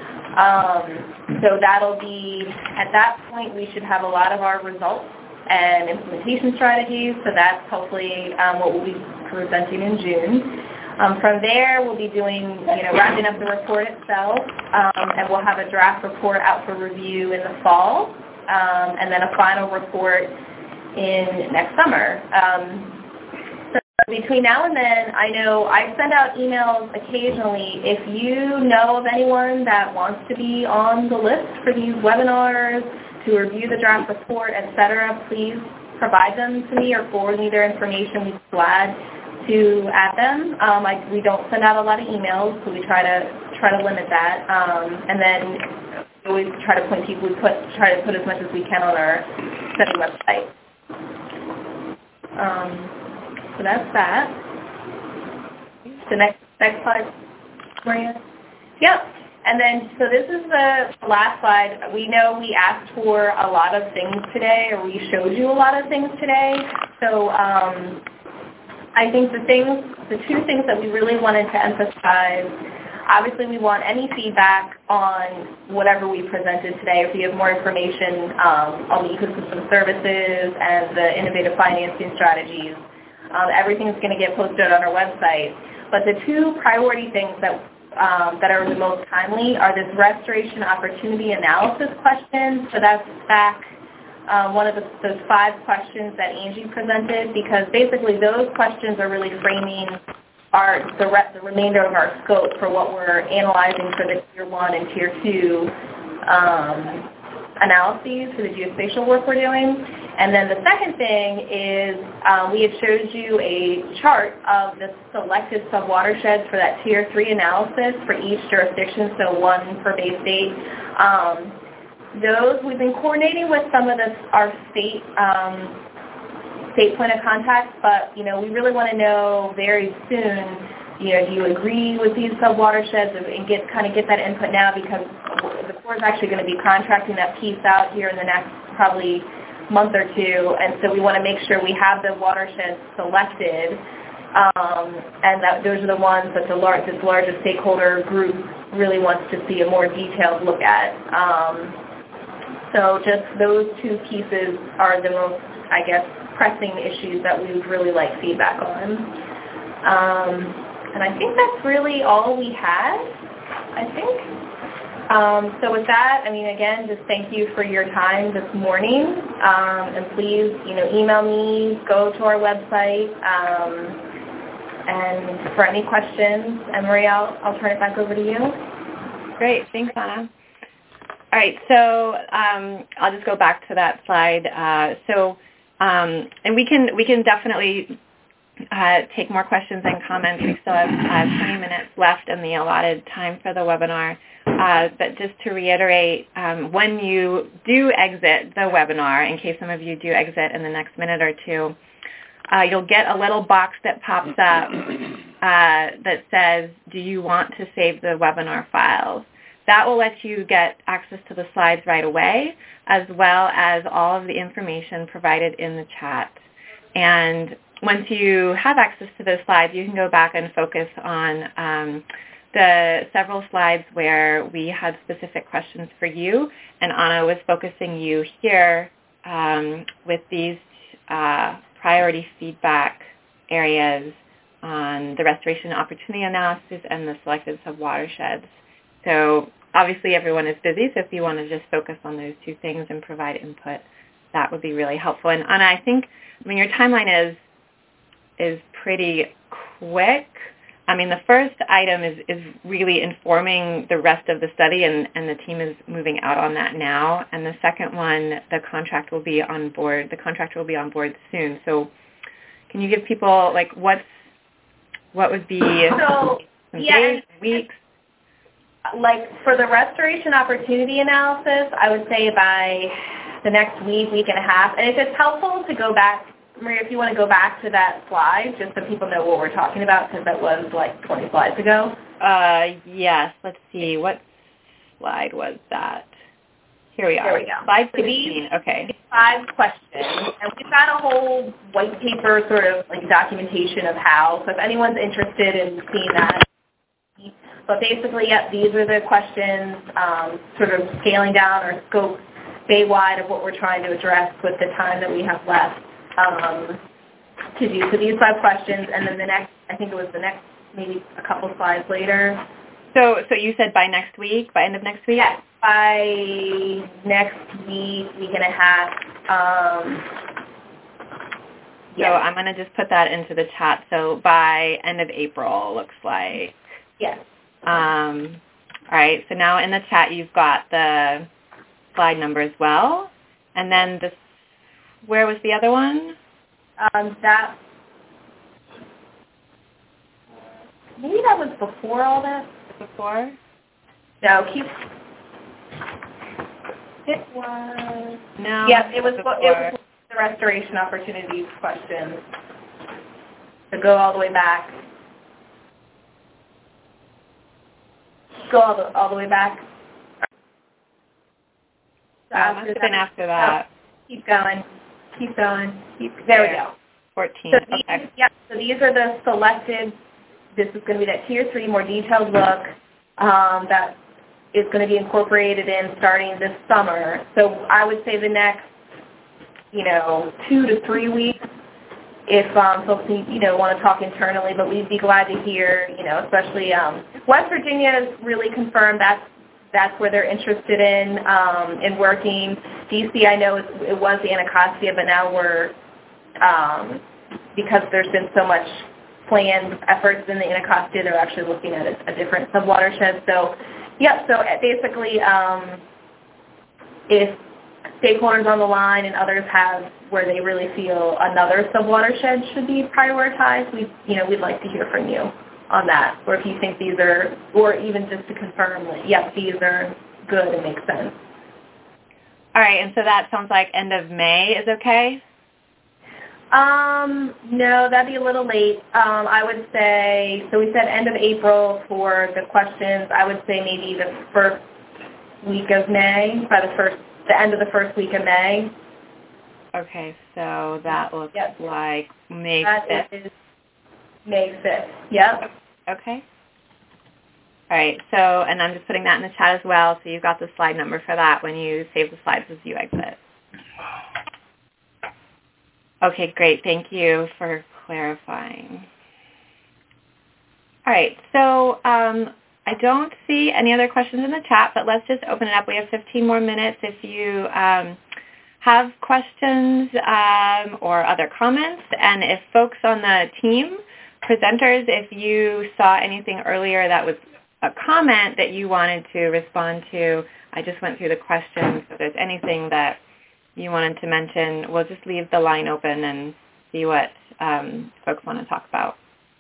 F: Um, so that'll be, at that point, we should have a lot of our results and implementation strategies. So that's hopefully um, what we'll be presenting in June. Um, from there, we'll be doing, you know, wrapping up the report itself, um, and we'll have a draft report out for review in the fall, um, and then a final report in next summer. Um, Between now and then, I know I send out emails occasionally. If you know of anyone that wants to be on the list for these webinars, to review the draft report, et cetera, please provide them to me or forward me their information. We'd be glad to add them. Um, I, we don't send out a lot of emails, so we try to try to limit that. Um, and then we always try to point people. We put try to put as much as we can on our study website. Um, So that's that. The next next slide, Maria. Yep. And then, so this is the last slide. We know we asked for a lot of things today, or we showed you a lot of things today. So um, I think the things, the two things that we really wanted to emphasize, obviously we want any feedback on whatever we presented today. If you have more information um, on the ecosystem services and the innovative financing strategies, Um, everything's going to get posted on our website. But the two priority things that um, that are the most timely are this restoration opportunity analysis question. So that's back uh, one of the, those five questions that Angie presented, because basically those questions are really framing our the, re- the remainder of our scope for what we're analyzing for the tier one and tier two um, analyses for the geospatial work we're doing. And then the second thing is um, we had showed you a chart of the selected subwatersheds for that tier three analysis for each jurisdiction, so one per Bay State. Um, those, we've been coordinating with some of the, our state um, state point of contact, but, you know, we really want to know very soon, you know, do you agree with these subwatersheds, and get kind of get that input now, because the Corps is actually going to be contracting that piece out here in the next probably month or two, and so we want to make sure we have the watersheds selected, um, and that those are the ones that the large, this largest stakeholder group really wants to see a more detailed look at. Um, so just those two pieces are the most, I guess, pressing issues that we would really like feedback on. Um, and I think that's really all we had, I think. Um, so with that, I mean, again, just thank you for your time this morning, um, and please, you know, email me, go to our website, um, and for any questions, and Maria, I'll, I'll turn it back over to you.
A: Great. Thanks, Anna. All right, so um, I'll just go back to that slide. Uh, so, um, and we can we can definitely uh, take more questions and comments. We still have uh, twenty minutes left in the allotted time for the webinar. Uh, but just to reiterate, um, when you do exit the webinar, in case some of you do exit in the next minute or two, uh, you'll get a little box that pops up uh, that says, do you want to save the webinar files? That will let you get access to the slides right away, as well as all of the information provided in the chat. And once you have access to those slides, you can go back and focus on um, the several slides where we had specific questions for you, and Anna was focusing you here um, with these uh, priority feedback areas on the restoration opportunity analysis and the selected subwatersheds. So obviously everyone is busy, so if you want to just focus on those two things and provide input, that would be really helpful. And Anna, I think, I mean, your timeline is is pretty quick. I mean, the first item is, is really informing the rest of the study, and, and the team is moving out on that now. And the second one, the contract will be on board. The contractor will be on board soon. So can you give people, like, what's, what would be
F: so,
A: some
F: yeah,
A: days, weeks?
F: Like, for the restoration opportunity analysis, I would say by the next week, week and a half. And if it's helpful to go back, Maria, if you want to go back to that slide, just so people know what we're talking about, because that was like twenty slides ago.
A: Uh, yes. Let's see. What slide was that? Here we are.
F: There we go.
A: Slide
F: sixteen.
A: So okay.
F: Five questions. And we've got a whole white paper sort of like documentation of how. So if anyone's interested in seeing that. But basically, yep, these are the questions, um, sort of scaling down our scope bay-wide of what we're trying to address with the time that we have left. Um, to do. So these five questions, and then the next, I think it was the next, maybe a couple slides later.
A: So so you said by next week, by end of next week?
F: Yes, by next week, week and a half. Um,
A: so yes. I'm going to just put that into the chat. So by end of April, looks like.
F: Yes.
A: Um, all right, so now in the chat you've got the slide number as well. And then this, where was the other one?
F: Um, that, maybe that was before all this.
A: Before?
F: No, keep, it was,
A: no.
F: Yes, it was,
A: before.
F: it was the restoration opportunities question. So go all the way back. Go all the, all the way back. So
A: oh, must have been after that.
F: Oh, keep going. Keep going. Keep, there, there we go.
A: fourteen.
F: So these,
A: okay.
F: Yep. So these are the selected. This is going to be that tier three, more detailed look um, that is going to be incorporated in starting this summer. So I would say the next, you know, two to three weeks. If um, folks, you know, want to talk internally, but we'd be glad to hear, you know, especially um, West Virginia has really confirmed that's that's where they're interested in um, in working. D C, I know it, it was the Anacostia, but now we're um, because there's been so much planned efforts in the Anacostia, they're actually looking at a, a different subwatershed. So, yeah. So basically, um, if stakeholders on the line and others have where they really feel another subwatershed should be prioritized, we, you know, we'd like to hear from you on that. Or if you think these are, or even just to confirm that, yes, these are good and make sense.
A: All right, and so that sounds like end of May is okay?
F: Um, no, that'd be a little late. Um, I would say, so we said end of April for the questions. I would say maybe the first week of May, by the first, the end of the first week of May.
A: Okay, so that looks
F: yep.
A: like May
F: that
A: fifth.
F: Is May fifth, yep.
A: Okay. All right, so, and I'm just putting that in the chat as well, so you've got the slide number for that when you save the slides as you exit. Okay, great. Thank you for clarifying. All right, so um, I don't see any other questions in the chat, but let's just open it up. We have fifteen more minutes. If you um, have questions um, or other comments, and if folks on the team presenters, if you saw anything earlier that was a comment that you wanted to respond to, I just went through the questions. If there's anything that you wanted to mention, we'll just leave the line open and see what um, folks want to talk about.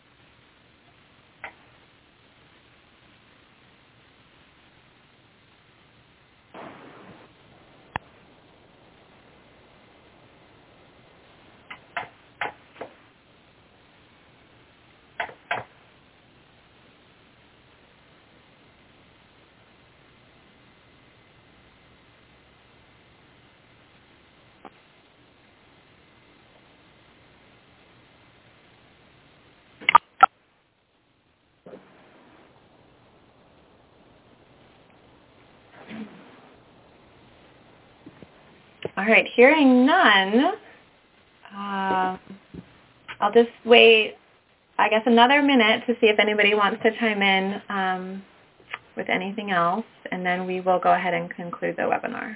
A: All right, hearing none, uh, I'll just wait, I guess, another minute to see if anybody wants to chime in um, with anything else, and then we will go ahead and conclude the webinar.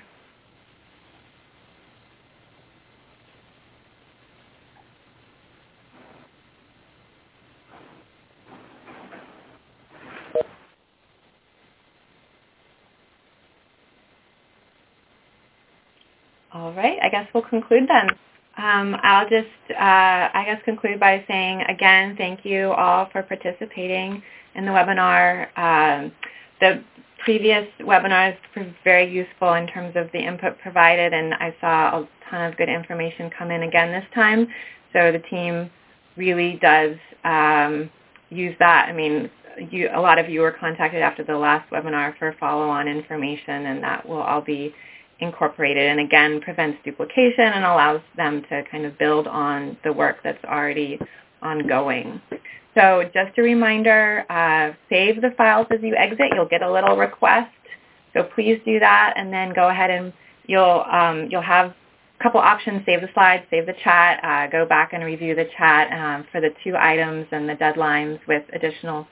A: All right, I guess we'll conclude then. Um, I'll just, uh, I guess, conclude by saying, again, thank you all for participating in the webinar. Um, the previous webinars were very useful in terms of the input provided, and I saw a ton of good information come in again this time. So the team really does um, use that. I mean, you, a lot of you were contacted after the last webinar for follow-on information, and that will all be incorporated, and again prevents duplication and allows them to kind of build on the work that's already ongoing. So just a reminder, uh, save the files as you exit. You'll get a little request, so please do that, and then go ahead and you'll um, you'll have a couple options: save the slides, save the chat, uh, go back and review the chat um, for the two items and the deadlines with additional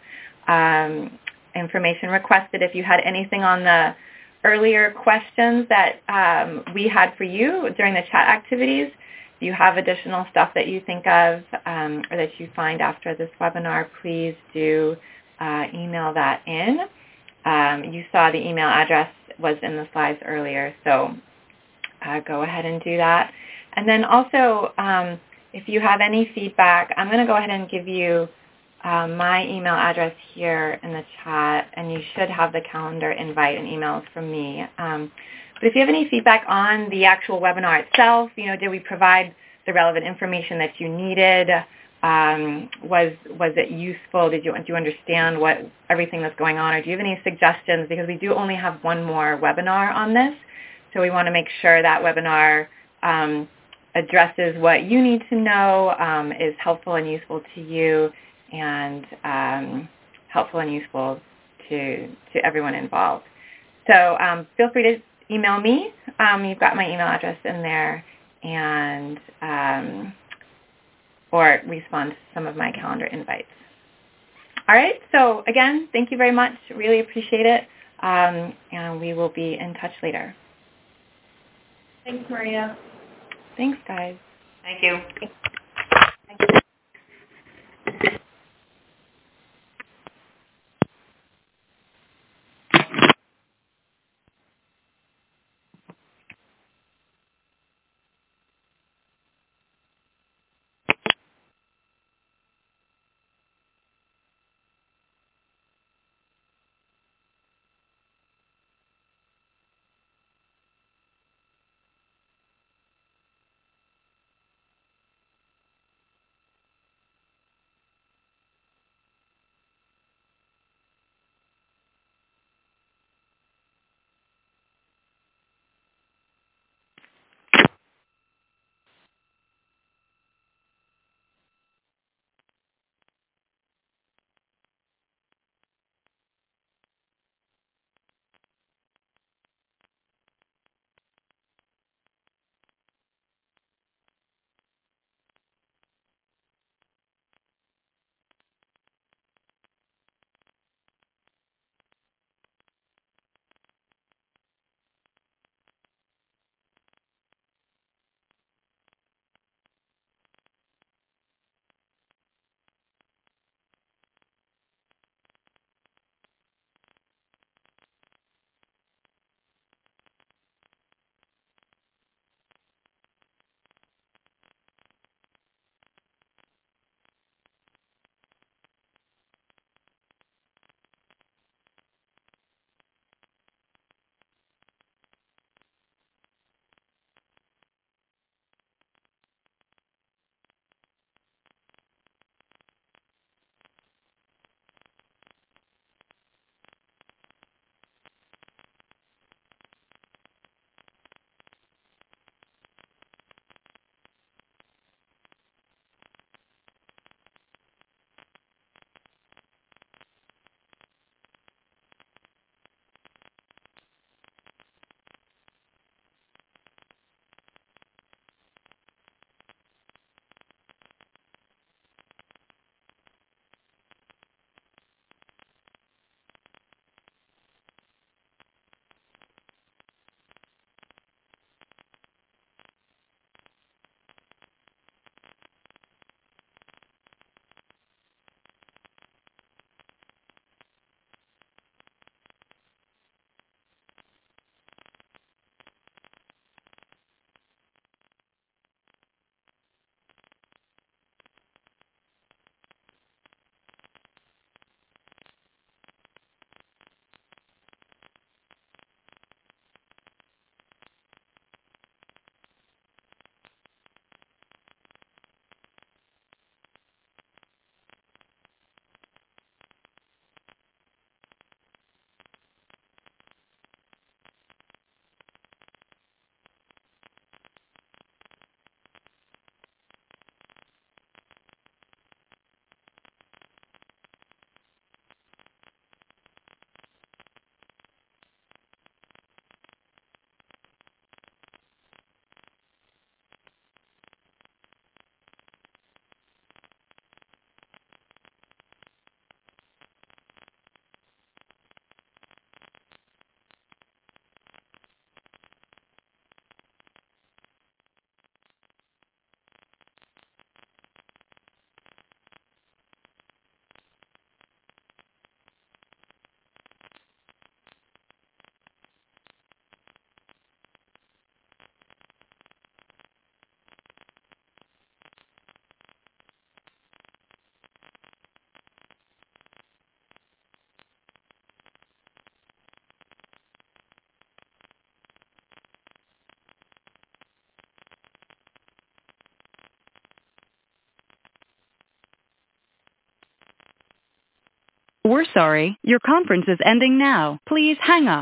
A: um, information requested. If you had anything on the earlier questions that um, we had for you during the chat activities, if you have additional stuff that you think of um, or that you find after this webinar, please do uh, email that in. Um, you saw the email address was in the slides earlier, so uh, go ahead and do that. And then also, um, if you have any feedback, I'm going to go ahead and give you Um, my email address here in the chat, and you should have the calendar invite and emails from me. Um, but if you have any feedback on the actual webinar itself, you know, did we provide the relevant information that you needed? Um, was was it useful? Did you do you understand what everything that's going on, or do you have any suggestions? Because we do only have one more webinar on this, so we want to make sure that webinar um, addresses what you need to know, um, is helpful and useful to you, and um, helpful and useful to, to everyone involved. So um, feel free to email me. Um, you've got my email address in there, and um, or respond to some of my calendar invites. All right, so again, thank you very much. Really appreciate it, um, and we will be in touch later.
F: Thanks, Maria.
A: Thanks, guys.
F: Thank you.
J: We're sorry. Your conference is ending now. Please hang up.